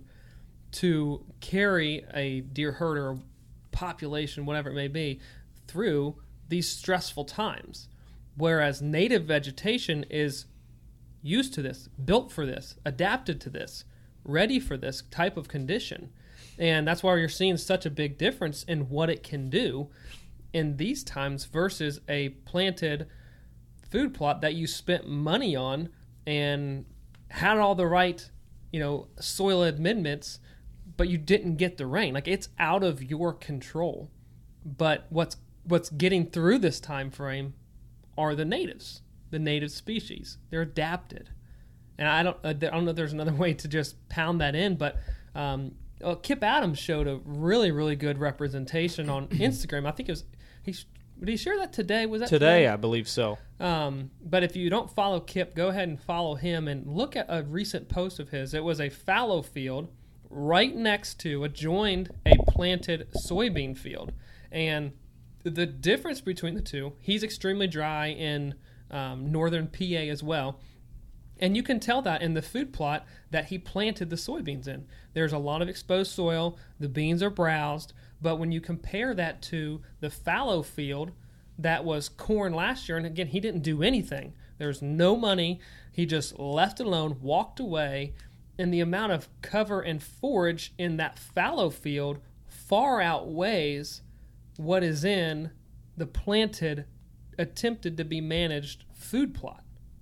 to carry a deer herd or population, whatever it may be, through these stressful times. Whereas native vegetation is used to this, built for this, adapted to this, ready for this type of condition. And that's why you're seeing such a big difference in what it can do in these times versus a planted food plot that you spent money on and had all the right, you know, soil amendments, but you didn't get the rain. Like, it's out of your control. But what's what's getting through this time frame are the natives, the native species. They're adapted. And I don't I don't know if there's another way to just pound that in, but um, well, Kip Adams showed a really, really good representation on Instagram. I think it was He, did he share that today? Was that today? today? I believe so. Um, but if you don't follow Kip, go ahead and follow him and look at a recent post of his. It was a fallow field right next to, adjoined a planted soybean field. And the difference between the two, he's extremely dry in um, northern P A as well. And you can tell that in the food plot that he planted the soybeans in. There's a lot of exposed soil. The beans are browsed. But when you compare that to the fallow field that was corn last year, and again, he didn't do anything. There's no money. He just left it alone, walked away, and the amount of cover and forage in that fallow field far outweighs what is in the planted, attempted to be managed food plot.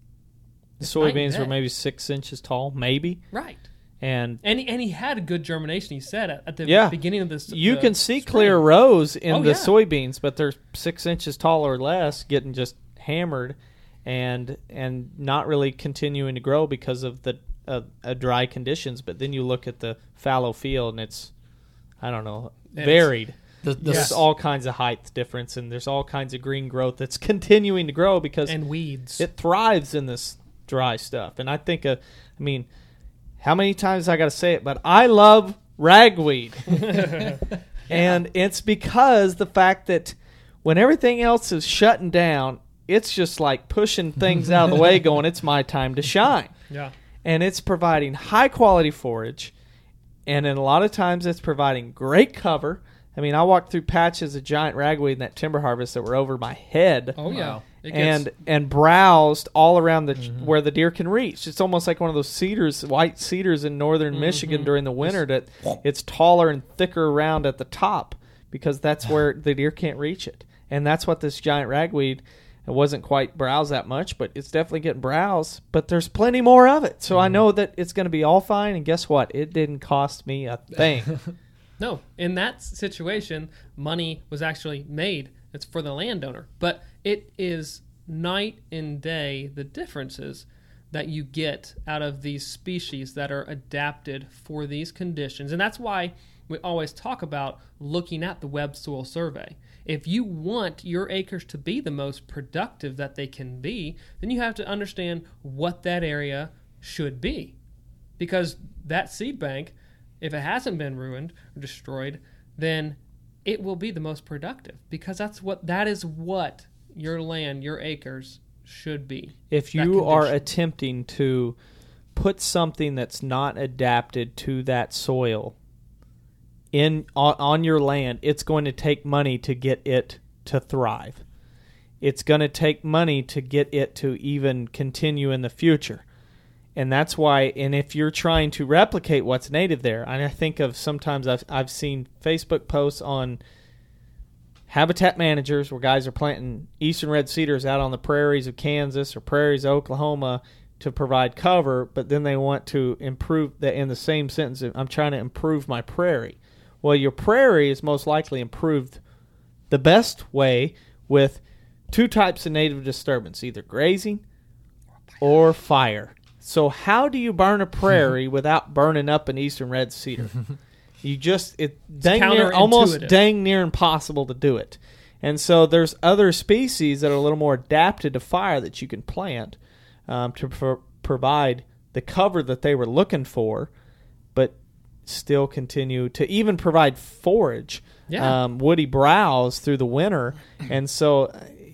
The soybeans were maybe six inches tall, maybe. Right. And and he, and he had a good germination, he said, at, at the yeah, beginning of this. You the can see spring. clear rows in oh, the yeah. soybeans, but they're six inches tall or less, getting just hammered and and not really continuing to grow because of the uh, uh, dry conditions. But then you look at the fallow field, and it's, I don't know, and varied. The, the There's Yes. all kinds of height difference, and there's all kinds of green growth that's continuing to grow because And weeds. it thrives in this dry stuff. And I think, uh, I mean, how many times I got to say it, but I love ragweed. And it's because the fact that when everything else is shutting down, it's just like pushing things out of the way going, it's my time to shine. Yeah. And it's providing high quality forage. And in a lot of times it's providing great cover. I mean, I walked through patches of giant ragweed in that timber harvest that were over my head. Oh, yeah. Wow. It And gets, and browsed all around the Mm-hmm. where the deer can reach. It's almost like one of those cedars, white cedars in northern Michigan during the winter. That it's taller and thicker around at the top because that's where the deer can't reach it. And that's what this giant ragweed. It wasn't quite browsed that much, but it's definitely getting browsed. But there's plenty more of it, so I know that it's going to be all fine. And guess what? It didn't cost me a thing. no, in that situation, money was actually made. It's for the landowner. But it is night and day the differences that you get out of these species that are adapted for these conditions. And that's why we always talk about looking at the Web Soil Survey. If you want your acres to be the most productive that they can be, then you have to understand what that area should be. Because that seed bank, if it hasn't been ruined or destroyed, then it will be the most productive because that's what that is what your land, your acres should be. If That you are condition. attempting to put something that's not adapted to that soil in on, on your land, it's going to take money to get it to thrive. It's going to take money to get it to even continue in the future. and that's why, and if you're trying to replicate what's native there, and I think of sometimes I've, I've seen Facebook posts on habitat managers where guys are planting eastern red cedars out on the prairies of Kansas or prairies of Oklahoma to provide cover, but then they want to improve that in the same sentence. I'm trying to improve my prairie. Well, your prairie is most likely improved the best way with two types of native disturbance, either grazing or fire. So how do you burn a prairie without burning up an eastern red cedar? You just it dang near, almost dang near impossible to do it. And so there's other species that are a little more adapted to fire that you can plant um, to pro- provide the cover that they were looking for, but still continue to even provide forage, yeah. um, woody browse through the winter. And so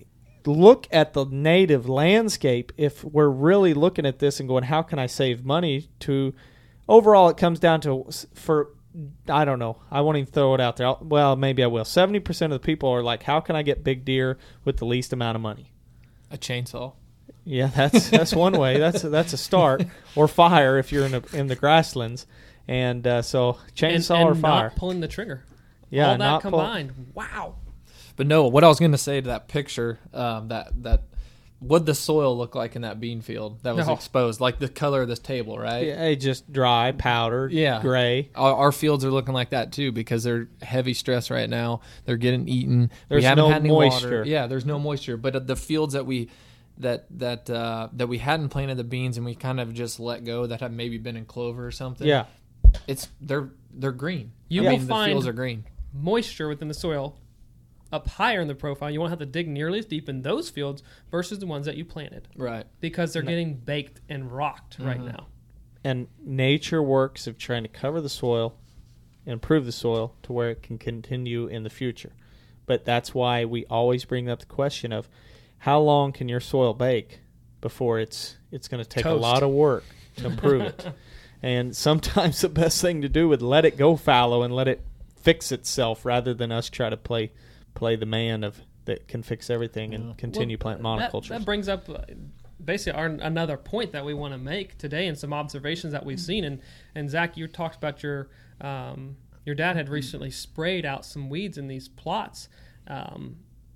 look at the native landscape if we're really looking at this and going, how can I save money? To overall, it comes down to for I don't know. I won't even throw it out there. I'll, well, maybe I will. seventy percent of the people are like, how can I get big deer with the least amount of money? A chainsaw. Yeah, that's that's one way. That's a, that's a start. Or fire if you're in a, in the grasslands. And uh, so chainsaw and, and or fire. Not pulling the trigger. Yeah, all that not combined. Pull- wow. But no, what I was going to say to that picture, um, that that what'd the soil look like in that bean field that was No. exposed, like the color of this table, right? Yeah, it just dry, powdered, Yeah. gray. Our, our fields are looking like that too because they're heavy stress right now. They're getting eaten. There's we haven't no had any moisture. Water. Yeah, there's no moisture. But uh, the fields that we that that uh, that we hadn't planted the beans and we kind of just let go that have maybe been in clover or something. Yeah. It's they're they're green. You I will mean, find the fields are green. moisture within the soil up higher in the profile. You won't have to dig nearly as deep in those fields versus the ones that you planted Right. because they're getting baked and rocked right Mm-hmm. now. And nature works of trying to cover the soil, improve the soil to where it can continue in the future. But that's why we always bring up the question of how long can your soil bake before it's it's going to take Toast. a lot of work to improve it. And sometimes the best thing to do would let it go fallow and let it fix itself rather than us try to play play the man of that can fix everything and continue Well, planting that, monocultures. that brings up uh, basically our, another point that we want to make today and some observations that we've seen. And, and Zach, you talked about your um, your dad had recently sprayed out some weeds in these plots. Um,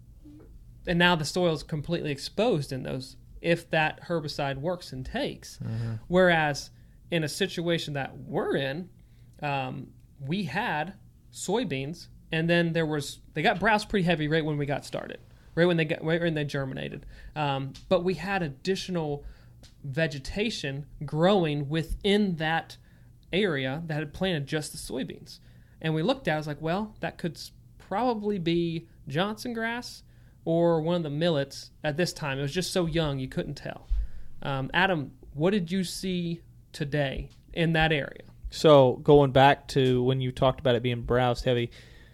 and now the soil is completely exposed in those if that herbicide works and takes. Mm-hmm. Whereas in a situation that we're in, um, we had soybeans, and then there was they got browse pretty heavy right when we got started, right when they got right when they germinated. Um, but we had additional vegetation growing within that area that had planted just the soybeans, and we looked at it, I was like, well, that could probably be Johnson grass or one of the millets at this time. It was just so young you couldn't tell. Um, Adam, what did you see today in that area? So going back to when you talked about it being browse heavy,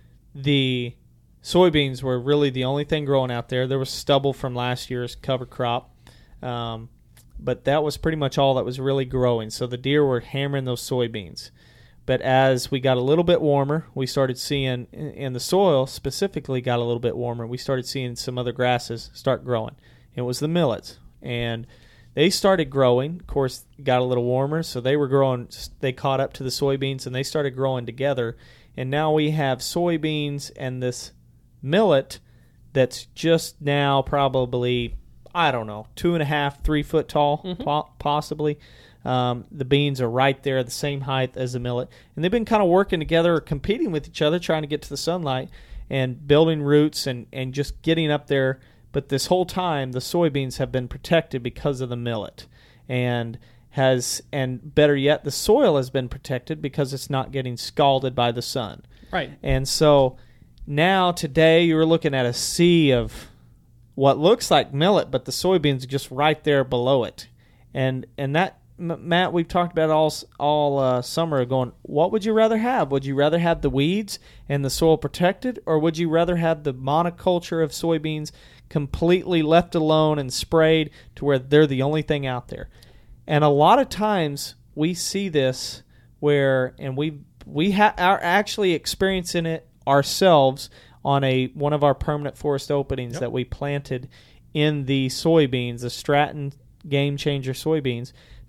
the soybeans were really the only thing growing out there. There was stubble from last year's cover crop, um, but that was pretty much all that was really growing. So the deer were hammering those soybeans. But as we got a little bit warmer, we started seeing, and the soil specifically got a little bit warmer, we started seeing some other grasses start growing. It was the millets. And they started growing. Of course, got a little warmer, so they were growing. They caught up to the soybeans, and they started growing together. And now we have soybeans and this millet that's just now probably, I don't know, two and a half, three foot tall, mm-hmm. po- possibly. Um, the beans are right there, the same height as the millet. And they've been kind of working together, competing with each other, trying to get to the sunlight and building roots and, and just getting up there. But this whole time, the soybeans have been protected because of the millet. And has and better yet, the soil has been protected because it's not getting scalded by the sun. Right. And so now today you're looking at a sea of what looks like millet, but the soybeans are just right there below it. And and that, Matt, we've talked about all all uh, summer going, what would you rather have? Would you rather have the weeds and the soil protected, or would you rather have the monoculture of soybeans completely left alone and sprayed to where they're the only thing out there? And a lot of times we see this where, and we we ha- are actually experiencing it ourselves on a one of our permanent forest openings Yep. that we planted in the soybeans, the Stratton Game Changer soybeans,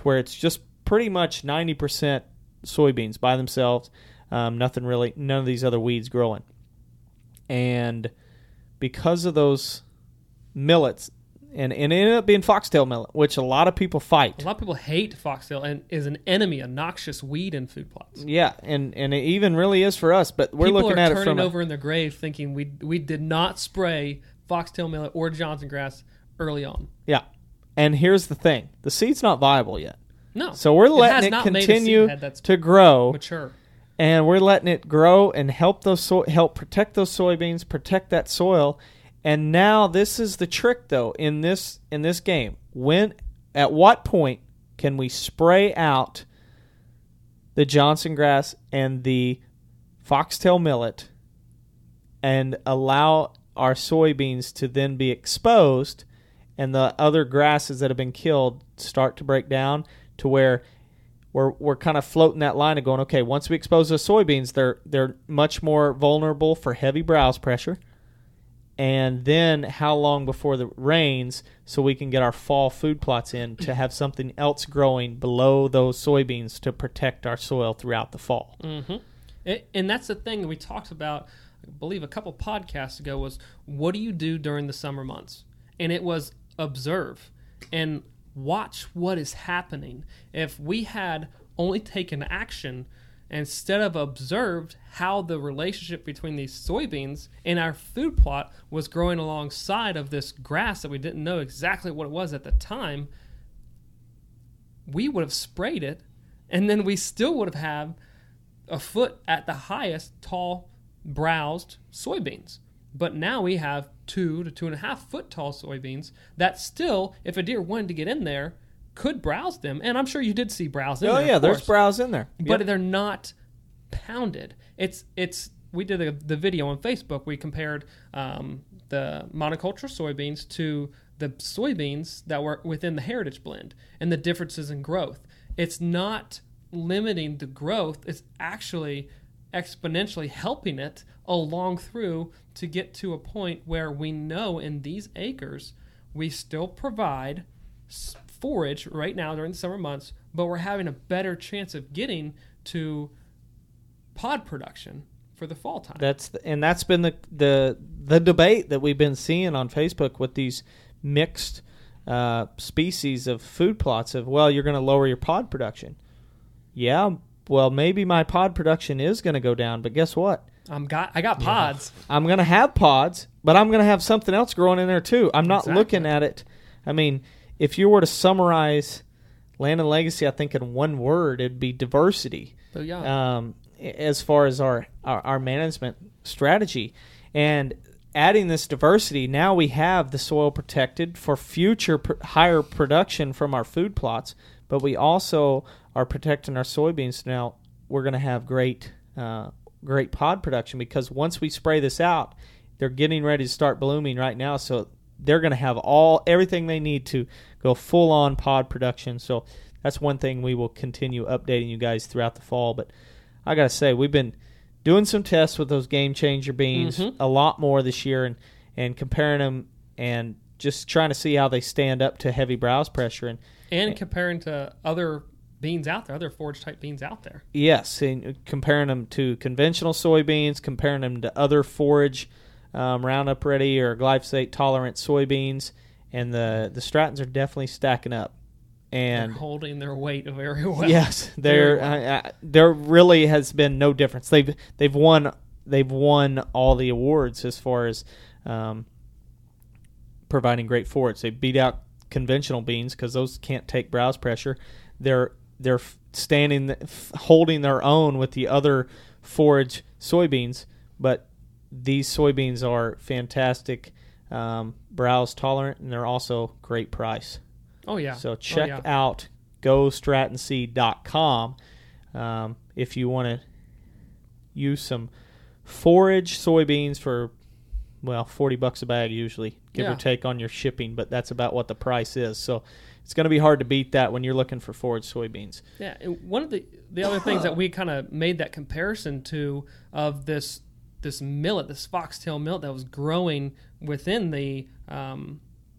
to where it's just pretty much ninety percent soybeans by themselves. Um, nothing really, none of these other weeds growing. And because of those millets, and, and it ended up being foxtail millet, which a lot of people fight. A lot of people hate foxtail and is an enemy, a noxious weed in food plots. Yeah, and, and it even really is for us, but we're people looking are at it turning from a, over in their grave thinking we we did not spray foxtail millet or Johnson grass early on. Yeah. And here's the thing. The seed's not viable yet. No. So we're It has letting it, not made a continue seed head that's to grow. mature. And we're letting it grow and help those so- help protect those soybeans, protect that soil. And now this is the trick, though, in this in this game. When, at what point can we spray out the Johnson grass and the foxtail millet and allow our soybeans to then be exposed and the other grasses that have been killed start to break down to where we're we're kind of floating that line of going, okay, once we expose those soybeans, they're they're much more vulnerable for heavy browse pressure. And then how long before the rains so we can get our fall food plots in to have something else growing below those soybeans to protect our soil throughout the fall. Mm-hmm. It, and that's the thing that we talked about, I believe a couple podcasts ago, was what do you do during the summer months? And it was observe and watch what is happening. If we had only taken action instead of observed how the relationship between these soybeans and our food plot was growing alongside of this grass that we didn't know exactly what it was at the time, we would have sprayed it, and then we still would have had a foot at the highest tall browsed soybeans. But now we have two to two and a half foot tall soybeans that still, if a deer wanted to get in there, could browse them. And I'm sure you did see browse in oh, there. yeah, of there's course. browse in there. But Yep. they're not pounded. It's it's. We did a, the video on Facebook. We compared um, the monoculture soybeans to the soybeans that were within the Heritage blend and the differences in growth. It's not limiting the growth. It's actually exponentially helping it along through to get to a point where we know in these acres we still provide forage right now during the summer months, but we're having a better chance of getting to pod production for the fall time. That's the, and that's been the, the the debate that we've been seeing on Facebook with these mixed uh, species of food plots of, well, you're going to lower your pod production. Yeah, well, maybe my pod production is going to go down, but guess what? I'm got I got pods. I'm going to have pods, but I'm going to have something else growing in there too. I'm not Exactly. looking at it. I mean, if you were to summarize Land and Legacy, I think in one word, it'd be diversity. So yeah. Um, as far as our, our, our management strategy. And adding this diversity, now we have the soil protected for future pr- higher production from our food plots, but we also are protecting our soybeans. Now we're going to have great uh, great pod production because once we spray this out, they're getting ready to start blooming right now, so they're going to have all everything they need to go full-on pod production. So that's one thing we will continue updating you guys throughout the fall. But I got to say, we've been doing some tests with those Game Changer beans Mm-hmm. a lot more this year and, and comparing them and just trying to see how they stand up to heavy browse pressure. And and comparing to other beans out there, other forage-type beans out there. yes, and comparing them to conventional soybeans, comparing them to other forage um, Roundup Ready or glyphosate-tolerant soybeans, and the, the Strattons are definitely stacking up. And They're holding their weight very well. yes, Very there well. uh, uh, there really has been no difference. They've they've won they've won all the awards as far as um, providing great forage. They beat out conventional beans because those can't take browse pressure. They're they're standing holding their own with the other forage soybeans, but these soybeans are fantastic, um, browse tolerant, and they're also great price. Oh, yeah. So check oh, yeah. out go stratton seed dot com um, if you want to use some forage soybeans for, well, forty bucks a bag usually, give Yeah. or take on your shipping, but that's about what the price is. So it's going to be hard to beat that when you're looking for forage soybeans. Yeah, and one of the the other things that we kind of made that comparison to of this this millet, this foxtail millet that was growing within the um,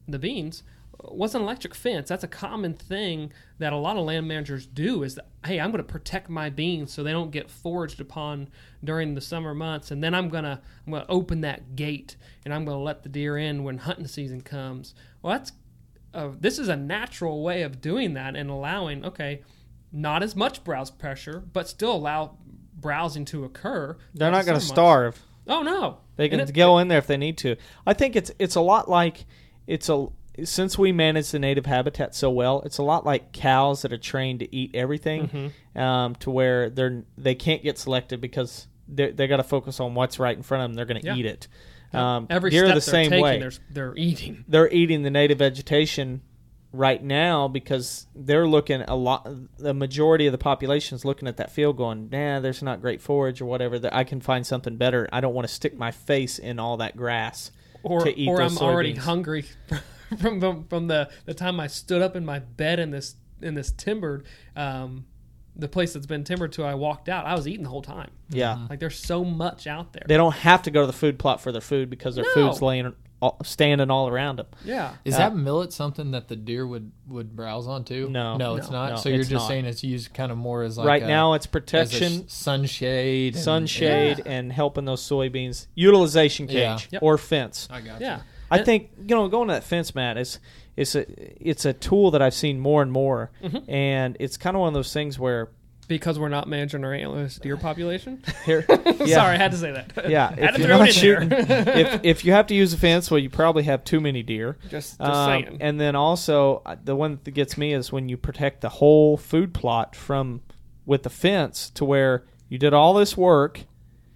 the beans was an electric fence. That's a common thing that a lot of land managers do is that, hey, I'm going to protect my beans so they don't get foraged upon during the summer months, and then I'm going to I'm going to open that gate, and I'm going to let the deer in when hunting season comes. Well, that's uh, this is a natural way of doing that and allowing, okay, not as much browse pressure, but still allow browsing to occur. They're not going to starve. Oh, no. They can it, go in there if they need to. I think it's it's a lot like it's a since we manage the native habitat so well, it's a lot like cows that are trained to eat everything, mm-hmm. um, to where they're they can't get selected because they they got to focus on what's right in front of them. They're going to yeah. eat it. Um, Every deer step are the they're same taking, way. They're, they're eating. They're eating the native vegetation right now because they're looking a lot. The majority of the population is looking at that field, going, "Nah, there's not great forage or whatever. That I can find something better. I don't want to stick my face in all that grass or, to eat or those I'm already soybeans." hungry from the, from the, the time I stood up in my bed in this in this timbered um, the place that's been timbered till I walked out. I was eating the whole time. Yeah, like there's so much out there. They don't have to go to the food plot for their food because their No. food's laying all, standing all around them. Yeah. Is Uh, that millet something that the deer would, would browse on too? No. no, it's No. not. No, so you're it's just not. saying it's used kind of more as like Right a, now, it's as a protection, sh- sunshade, and- sunshade, Yeah. and helping those soybeans. Utilization cage Yeah. Yep. or fence. I got Yeah. you. I And- think you know going to that fence, Matt, is it's a it's a tool that I've seen more and more, Mm-hmm. and it's kind of one of those things where Because we're not managing our antlerless deer population. here, yeah, Sorry, I had to say that. yeah, Had if to you're throw not it in shooting, there. if if you have to use a fence, well, you probably have too many deer. Just, just Um, saying. and then also uh, the one that gets me is when you protect the whole food plot from with the fence to where you did all this work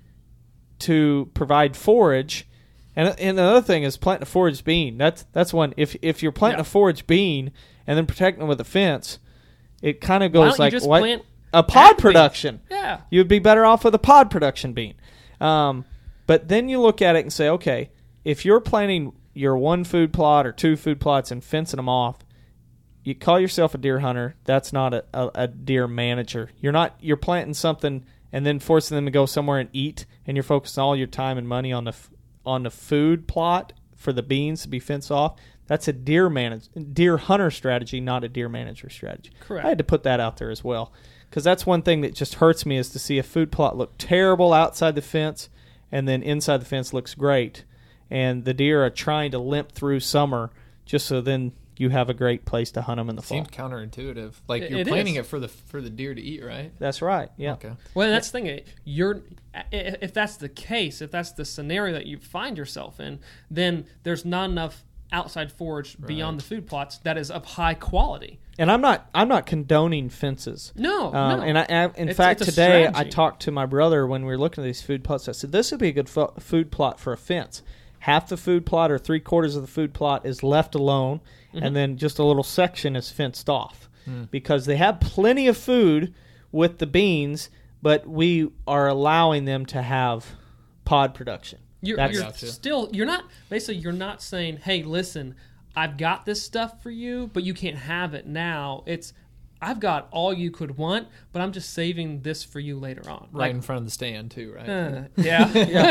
to provide forage. And, and another thing is planting a forage bean. That's that's one. If if you're planting Yeah. a forage bean and then protecting it with a fence, it kind of Why goes don't you like just what plant a pod apple beans? production. Yeah. You would be better off with a pod production bean. Um, but then you look at it and say, okay, if you're planting your one food plot or two food plots and fencing them off, you call yourself a deer hunter. That's not a, a, a deer manager. You're not. You're planting something and then forcing them to go somewhere and eat, and you're focusing all your time and money on the f- on the food plot for the beans to be fenced off. That's a deer manage, deer hunter strategy, not a deer manager strategy. Correct. I had to put that out there as well, because that's one thing that just hurts me is to see a food plot look terrible outside the fence, and then inside the fence looks great, and the deer are trying to limp through summer just so then you have a great place to hunt them in the fall. Seems counterintuitive. Like It- you're it planting is. it for the for the deer to eat, right? That's right. Yeah. Okay. Well, that's the thing. You're if that's the case, if that's the scenario that you find yourself in, then there's not enough outside forage beyond the food plots that is of high quality. And I'm not I'm not condoning fences. No, Um, no. And I, I in It's- fact it's a today I strategy. talked to my brother when we were looking at these food plots. I said this would be a good fo- food plot for a fence. Half the food plot or three quarters of the food plot is left alone, Mm-hmm. and then just a little section is fenced off because they have plenty of food with the beans, but we are allowing them to have pod production. You're, That's- you're Gotcha. still you're not basically you're not saying, hey, listen, I've got this stuff for you, but you can't have it now. It's I've got all you could want, but I'm just saving this for you later on. Right in front of the stand too, right? Uh, yeah.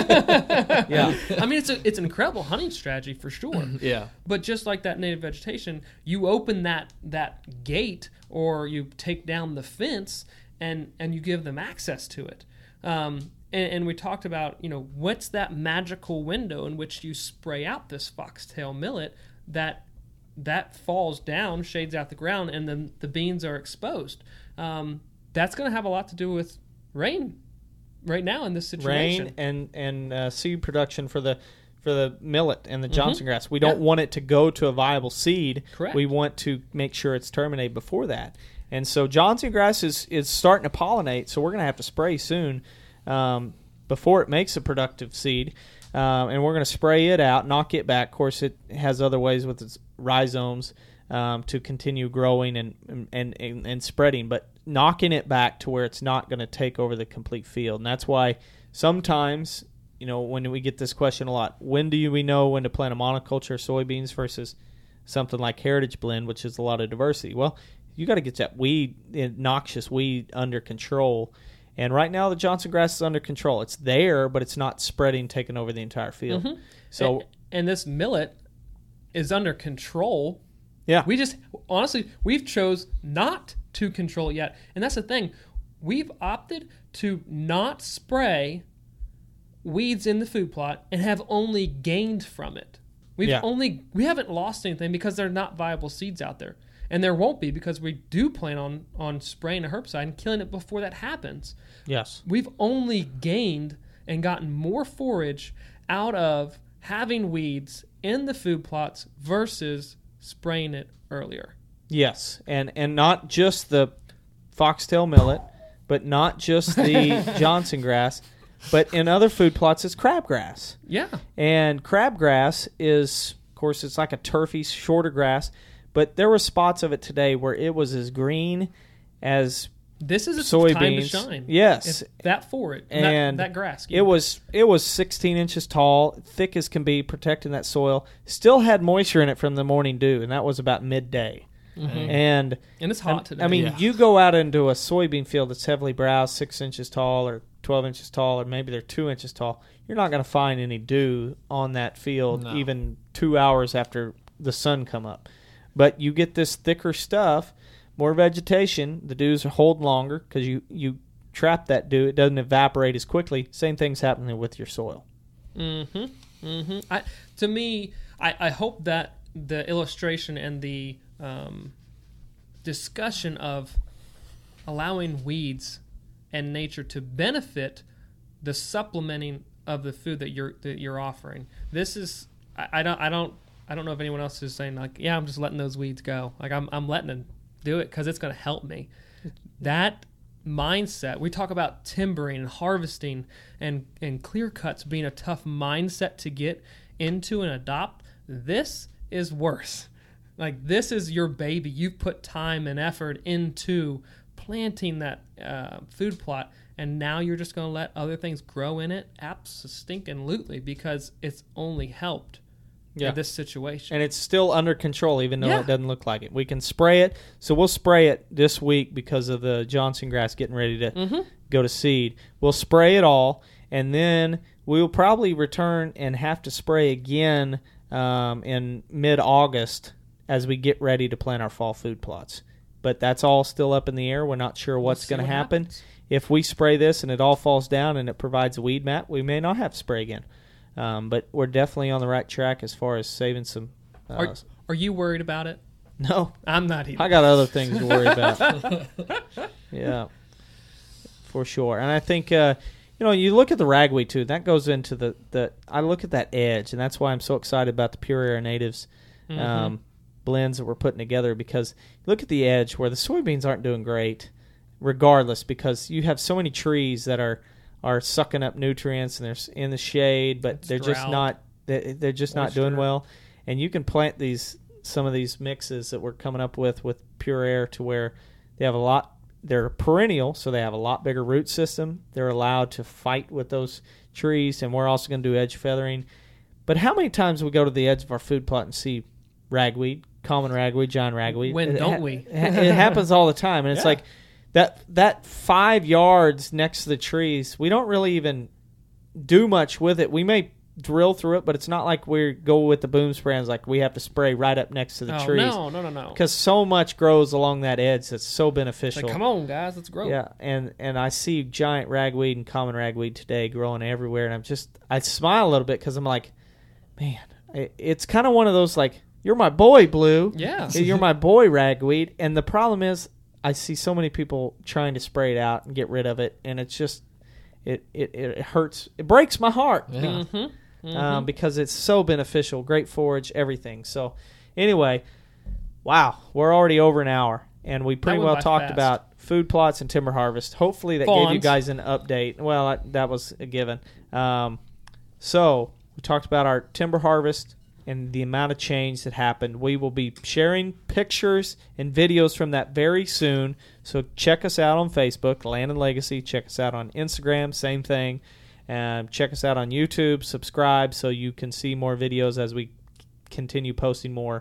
Yeah. I mean, it's a it's an incredible hunting strategy for sure. Yeah. But just like that native vegetation, you open that that gate or you take down the fence and and you give them access to it. Um, and, and we talked about, you know, what's that magical window in which you spray out this foxtail millet that that falls down, shades out the ground, and then the beans are exposed. Um, that's going to have a lot to do with rain right now in this situation. Rain and and uh, seed production for the for the millet and the Johnson grass. We don't Yeah. want it to go to a viable seed. Correct. We want to make sure it's terminated before that. And so Johnson grass is is starting to pollinate. So we're going to have to spray soon um, before it makes a productive seed. Um, and we're going to spray it out, knock it back. Of course, it has other ways with its rhizomes um, to continue growing and, and, and, and spreading, but knocking it back to where it's not going to take over the complete field. And that's why sometimes, you know, when we get this question a lot, when do we know when to plant a monoculture soybeans versus something like Heritage Blend, which is a lot of diversity? Well, you got to get that weed, noxious weed under control. And right now, the Johnson grass is under control. It's there, but it's not spreading, taking over the entire field. Mm-hmm. So, and, and this millet is under control. Yeah. We just, honestly, we've chose not to control it yet. And that's the thing. We've opted to not spray weeds in the food plot and have only gained from it. We've Yeah. only, we haven't lost anything because there are not viable seeds out there. And there won't be because we do plan on, on spraying a herbicide and killing it before that happens. Yes. We've only gained and gotten more forage out of having weeds in the food plots versus spraying it earlier. Yes, and and not just the foxtail millet, but not just the Johnson grass, but in other food plots it's crabgrass. Yeah. And crabgrass is, of course, it's like a turfy, shorter grass, but there were spots of it today where it was as green as This is its soybeans. time to shine. Yes. If that forward. And that, that grass. It was it was sixteen inches tall, thick as can be, protecting that soil. Still had moisture in it from the morning dew, and that was about midday. Mm-hmm. And And it's hot I, today. I mean, Yeah. you go out into a soybean field that's heavily browsed, six inches tall or twelve inches tall, or maybe they're two inches tall. You're not going to find any dew on that field No. even two hours after the sun come up. But you get this thicker stuff, more vegetation. The dews are hold longer because you, you trap that dew. It doesn't evaporate as quickly. Same thing's happening with your soil. Mm-hmm. Mm-hmm. I, to me, I, I hope that the illustration and the um, discussion of allowing weeds and nature to benefit the supplementing of the food that you're that you're offering. This is I, I don't I don't I don't know if anyone else is saying like, yeah, I'm just letting those weeds go. Like I'm I'm letting them do it because it's going to help me. That mindset. We talk about timbering and harvesting and and clear cuts being a tough mindset to get into and adopt. This is worse. Like this is your baby. You've put time and effort into planting that uh, food plot, and now you're just going to let other things grow in it? Abso-stinking-lutely, because it's only helped Yeah. in this situation. And it's still under control, even though Yeah. it doesn't look like it. We can spray it. So we'll spray it this week because of the Johnson grass getting ready to Mm-hmm. go to seed. We'll spray it all, and then we'll probably return and have to spray again um, in mid-August as we get ready to plant our fall food plots. But that's all still up in the air. We're not sure what's see going to what happen. happens. If we spray this and it all falls down and it provides a weed mat, we may not have to spray again. Um, but we're definitely on the right track as far as saving some. Uh, Are, are you worried about it? no, I'm not either. I got other things to worry about. Yeah, for sure. And I think, uh, you know, you look at the ragweed too. That goes into the, the. I look at that edge, and that's why I'm so excited about the Pure Air Natives um, Mhm. blends that we're putting together. Because look at the edge where the soybeans aren't doing great, regardless, because you have so many trees that are. are sucking up nutrients and they're in the shade, but It's they're just drought. not they're, they're just not doing Moisture. well. And you can plant these some of these mixes that we're coming up with with Pure Air to where they have a lot. They're perennial, so they have a lot bigger root system. They're allowed to fight with those trees, and we're also going to do edge feathering. But how many times we go to the edge of our food plot and see ragweed, common ragweed, giant ragweed? When It don't ha- we? It happens all the time, and it's Yeah. like. That that five yards next to the trees, we don't really even do much with it. We may drill through it, but it's not like we go with the boom spray and it's like we have to spray right up next to the oh, trees. no, no, no, no. Because so much grows along that edge that's so It's beneficial. like, come on, guys, let's grow. Yeah, and, and I see giant ragweed and common ragweed today growing everywhere, and I'm just, I smile a little bit because I'm like, man, it, it's kind of one of those like, you're my boy, Blue. Yeah. You're my boy, ragweed. And the problem is, I see so many people trying to spray it out and get rid of it, and it's just it it, it hurts. It breaks my heart Yeah. Mm-hmm. Mm-hmm. um, because it's so beneficial, great forage, everything. So anyway, wow, we're already over an hour, and we pretty went well by talked fast. about food plots and timber harvest. Hopefully that gave you Fawns. guys an update. Well, I, that was a given. Um, so we talked about our timber harvest and the amount of change that happened. We will be sharing pictures and videos from that very soon. So check us out on Facebook, Land and Legacy. Check us out on Instagram, same thing. Um, check us out on YouTube. Subscribe so you can see more videos as we continue posting more.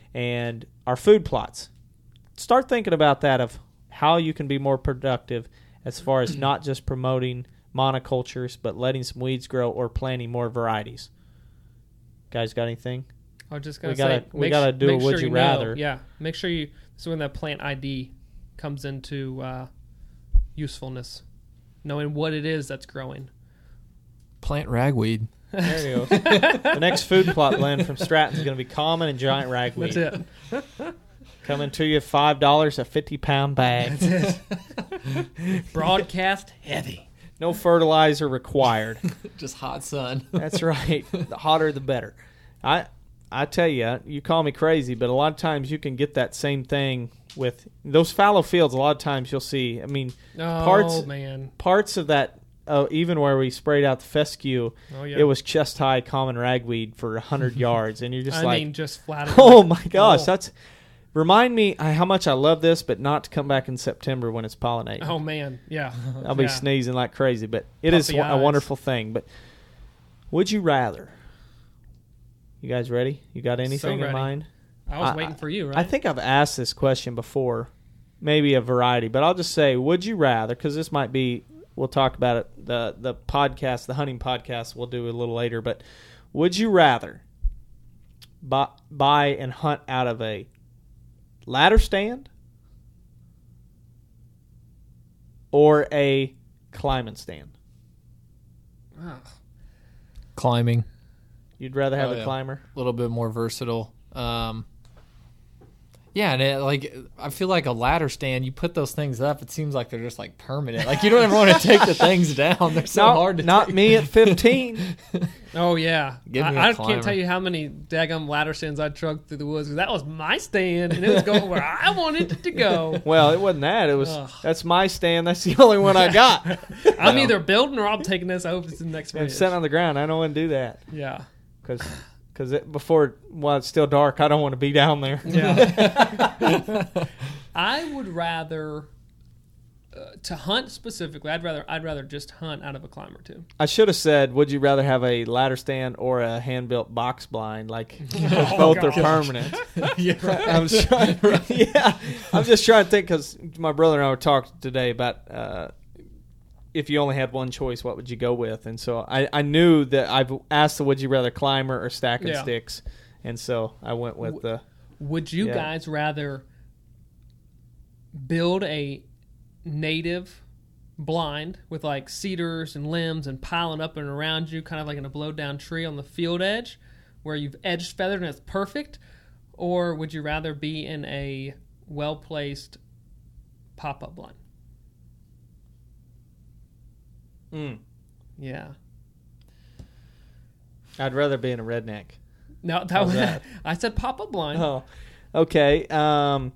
And our food plots. Start thinking about that, of how you can be more productive as far as not just promoting monocultures, but letting some weeds grow or planting more varieties. Guys got anything? I was just gonna We gotta- say we make gotta su- do a make would sure you know. rather. Yeah, make sure you. So when that plant I D comes into uh, usefulness, knowing what it is that's growing. Plant ragweed. There you go. The next food plot blend from Stratton is going to be common and giant ragweed. That's it. Coming to you at five dollars a fifty pound bag. Broadcast heavy. No fertilizer required. Just hot sun. That's right. The hotter the better. I I tell you, you call me crazy, but a lot of times you can get that same thing with those fallow fields. A lot of times you'll see, I mean, Oh parts man. parts of that, uh, even where we sprayed out the fescue, Oh yeah. it was chest high common ragweed for one hundred yards. And you're just I like, mean, just flat. oh my gosh, oh. that's. Remind me how much I love this, but not to come back in September when it's pollinating. Oh man, yeah. I'll be Yeah. sneezing like crazy, but it is Puffy a eyes. wonderful thing. But would you rather? You guys ready? You got anything in ready. mind? I was I- waiting for you, right? I think I've asked this question before, maybe a variety, but I'll just say, would you rather? Because this might be, we'll talk about it. The the podcast, the hunting podcast, we'll do a little later. But would you rather buy, buy and hunt out of a ladder stand or a climbing stand? Oh. Climbing. You'd rather have Oh, a yeah. climber? A little bit more versatile. Um, yeah, and it, like I feel like a ladder stand, you put those things up, it seems like they're just like permanent. Like you don't ever want to take the things down. They're so not, hard to not take. me at fifteen. Oh yeah, Give me a I, I climber. can't tell you how many daggum ladder stands I trucked through the woods. 'Cause that was my stand, and it was going where I wanted it to go. Well, it wasn't that. It was Ugh. that's my stand. That's the only one I got. I'm either building or I'm taking this. I hope it's the next I'm ridge. sitting on the ground. I don't want to do that Yeah, because because before while it's still dark, I don't want to be down there. yeah. I would rather uh, to hunt specifically. I'd rather I'd rather just hunt out of a climber too. I should have said, would you rather have a ladder stand or a hand built box blind? Like 'cause Oh, both are gosh. permanent. Yeah, right. I'm just trying, yeah, I'm just trying to think because my brother and I were talking today about uh, if you only had one choice, what would you go with? And so I, I knew that I've asked the would you rather climber or stacking Yeah. sticks, and so I went with the Would you Yeah. guys rather build a native blind with like cedars and limbs and piling up and around you, kind of like in a blow down tree on the field edge where you've edged feathered and it's perfect? Or would you rather be in a well placed pop up blind? Mm. Yeah. I'd rather be in a redneck. No, that How's was that? I said pop up blind. Oh, okay. Um,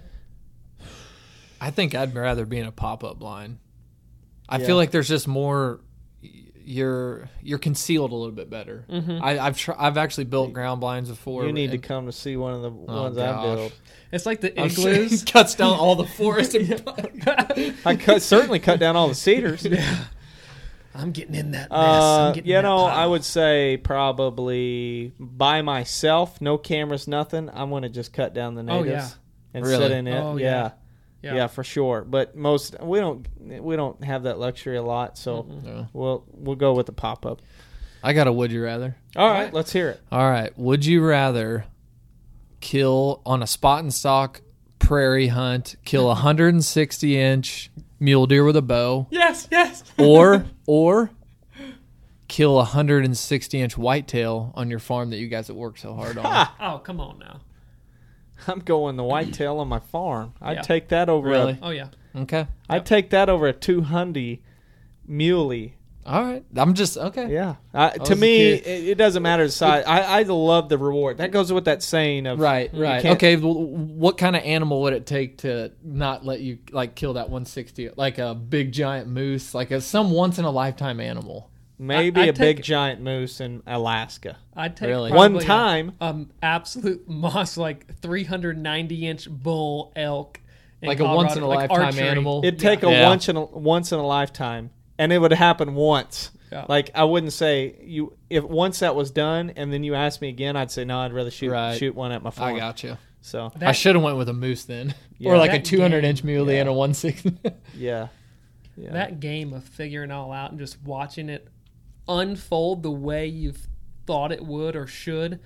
I think I'd rather be in a pop-up blind. I Yeah. feel like there's just more. You're you're concealed a little bit better. Mhm. I, I've tr- I've actually built ground blinds before. you need to and- come to see one of the Oh, ones I gosh. built. It's like the I'm sure igloos. he cuts down all the forest. And I cut, certainly cut down all the cedars. I'm getting in that mess. I'm Uh, getting you in that know, pile. I would say probably by myself, no cameras, nothing. I'm going to just cut down the Oh, natives yeah. and Really? sit in it. Oh, yeah. yeah. yeah, for sure. But most we don't we don't have that luxury a lot, so No. we'll we'll go with the pop up. I got a would you rather. All right, let's hear it. All right. Would you rather kill on a spot and stock prairie hunt, kill a one hundred sixty inch mule deer with a bow, Yes, yes. or or kill a one hundred sixty inch whitetail on your farm that you guys have worked so hard on? Oh, come on now. I'm going the whitetail on my farm. I'd Yeah. take that over. Really? A, Oh, yeah. Okay. I'd take that over a two hundred muley. All right. I'm just okay. Yeah. Uh, to was a me, kid. it, it doesn't matter the size. I, I love the reward. That goes with that saying of Right, you right. can't- Okay, well, what kind of animal would it take to not let you like kill that one sixty? Like a big giant moose, like a some once in a lifetime animal. Maybe I- a I'd big take- giant moose in Alaska. I'd take Really? probably One a- time. um absolute moss like three hundred ninety inch bull elk, in Like a Colorado, once in a like lifetime archery. animal. It'd take a Yeah. once in a once in a lifetime, and it would happen once. Yeah. Like I wouldn't say you if once that was done, and then you asked me again, I'd say no. I'd rather shoot Right. shoot one at my farm. I got you. So That- I should have went with a moose then, Yeah. or like a That two hundred game- inch muley yeah. and a one sixty. yeah, yeah. That game of figuring it all out and just watching it unfold the way you've thought it would or should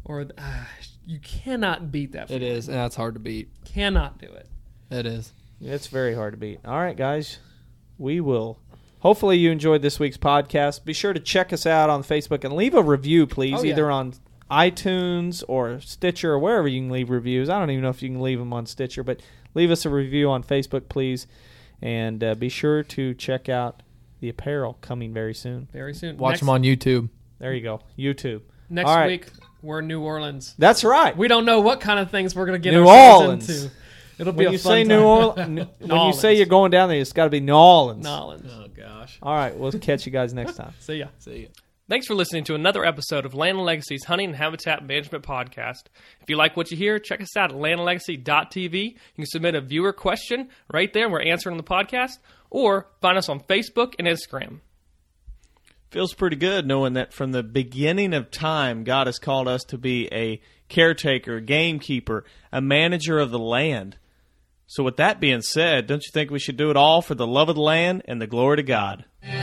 or uh, you cannot beat that. It is, and that's hard to beat. Cannot do it. It is. It's very hard to beat. All right, guys. We will. Hopefully you enjoyed this week's podcast. Be sure to check us out on Facebook and leave a review, please, Oh, yeah. either on iTunes or Stitcher or wherever you can leave reviews. I don't even know if you can leave them on Stitcher, but leave us a review on Facebook, please. And uh, be sure to check out the apparel coming very soon. Very soon. Watch next, them on YouTube. There you go. YouTube. Next All right. week, we're in New Orleans. That's right. We don't know what kind of things we're going to get New ourselves Orleans. into. It'll be When a you fun say time. New Orleans, when you say you're going down there, it's got to be New Orleans. New Orleans. Oh, gosh. All right. We'll catch you guys next time. See ya. See ya. Thanks for listening to another episode of Land and Legacy's Hunting and Habitat Management Podcast. If you like what you hear, check us out at land and legacy dot t v. You can submit a viewer question right there. We're answering on the podcast. Or find us on Facebook and Instagram. Feels pretty good knowing that from the beginning of time, God has called us to be a caretaker, gamekeeper, a manager of the land. So with that being said, don't you think we should do it all for the love of the land and the glory to God?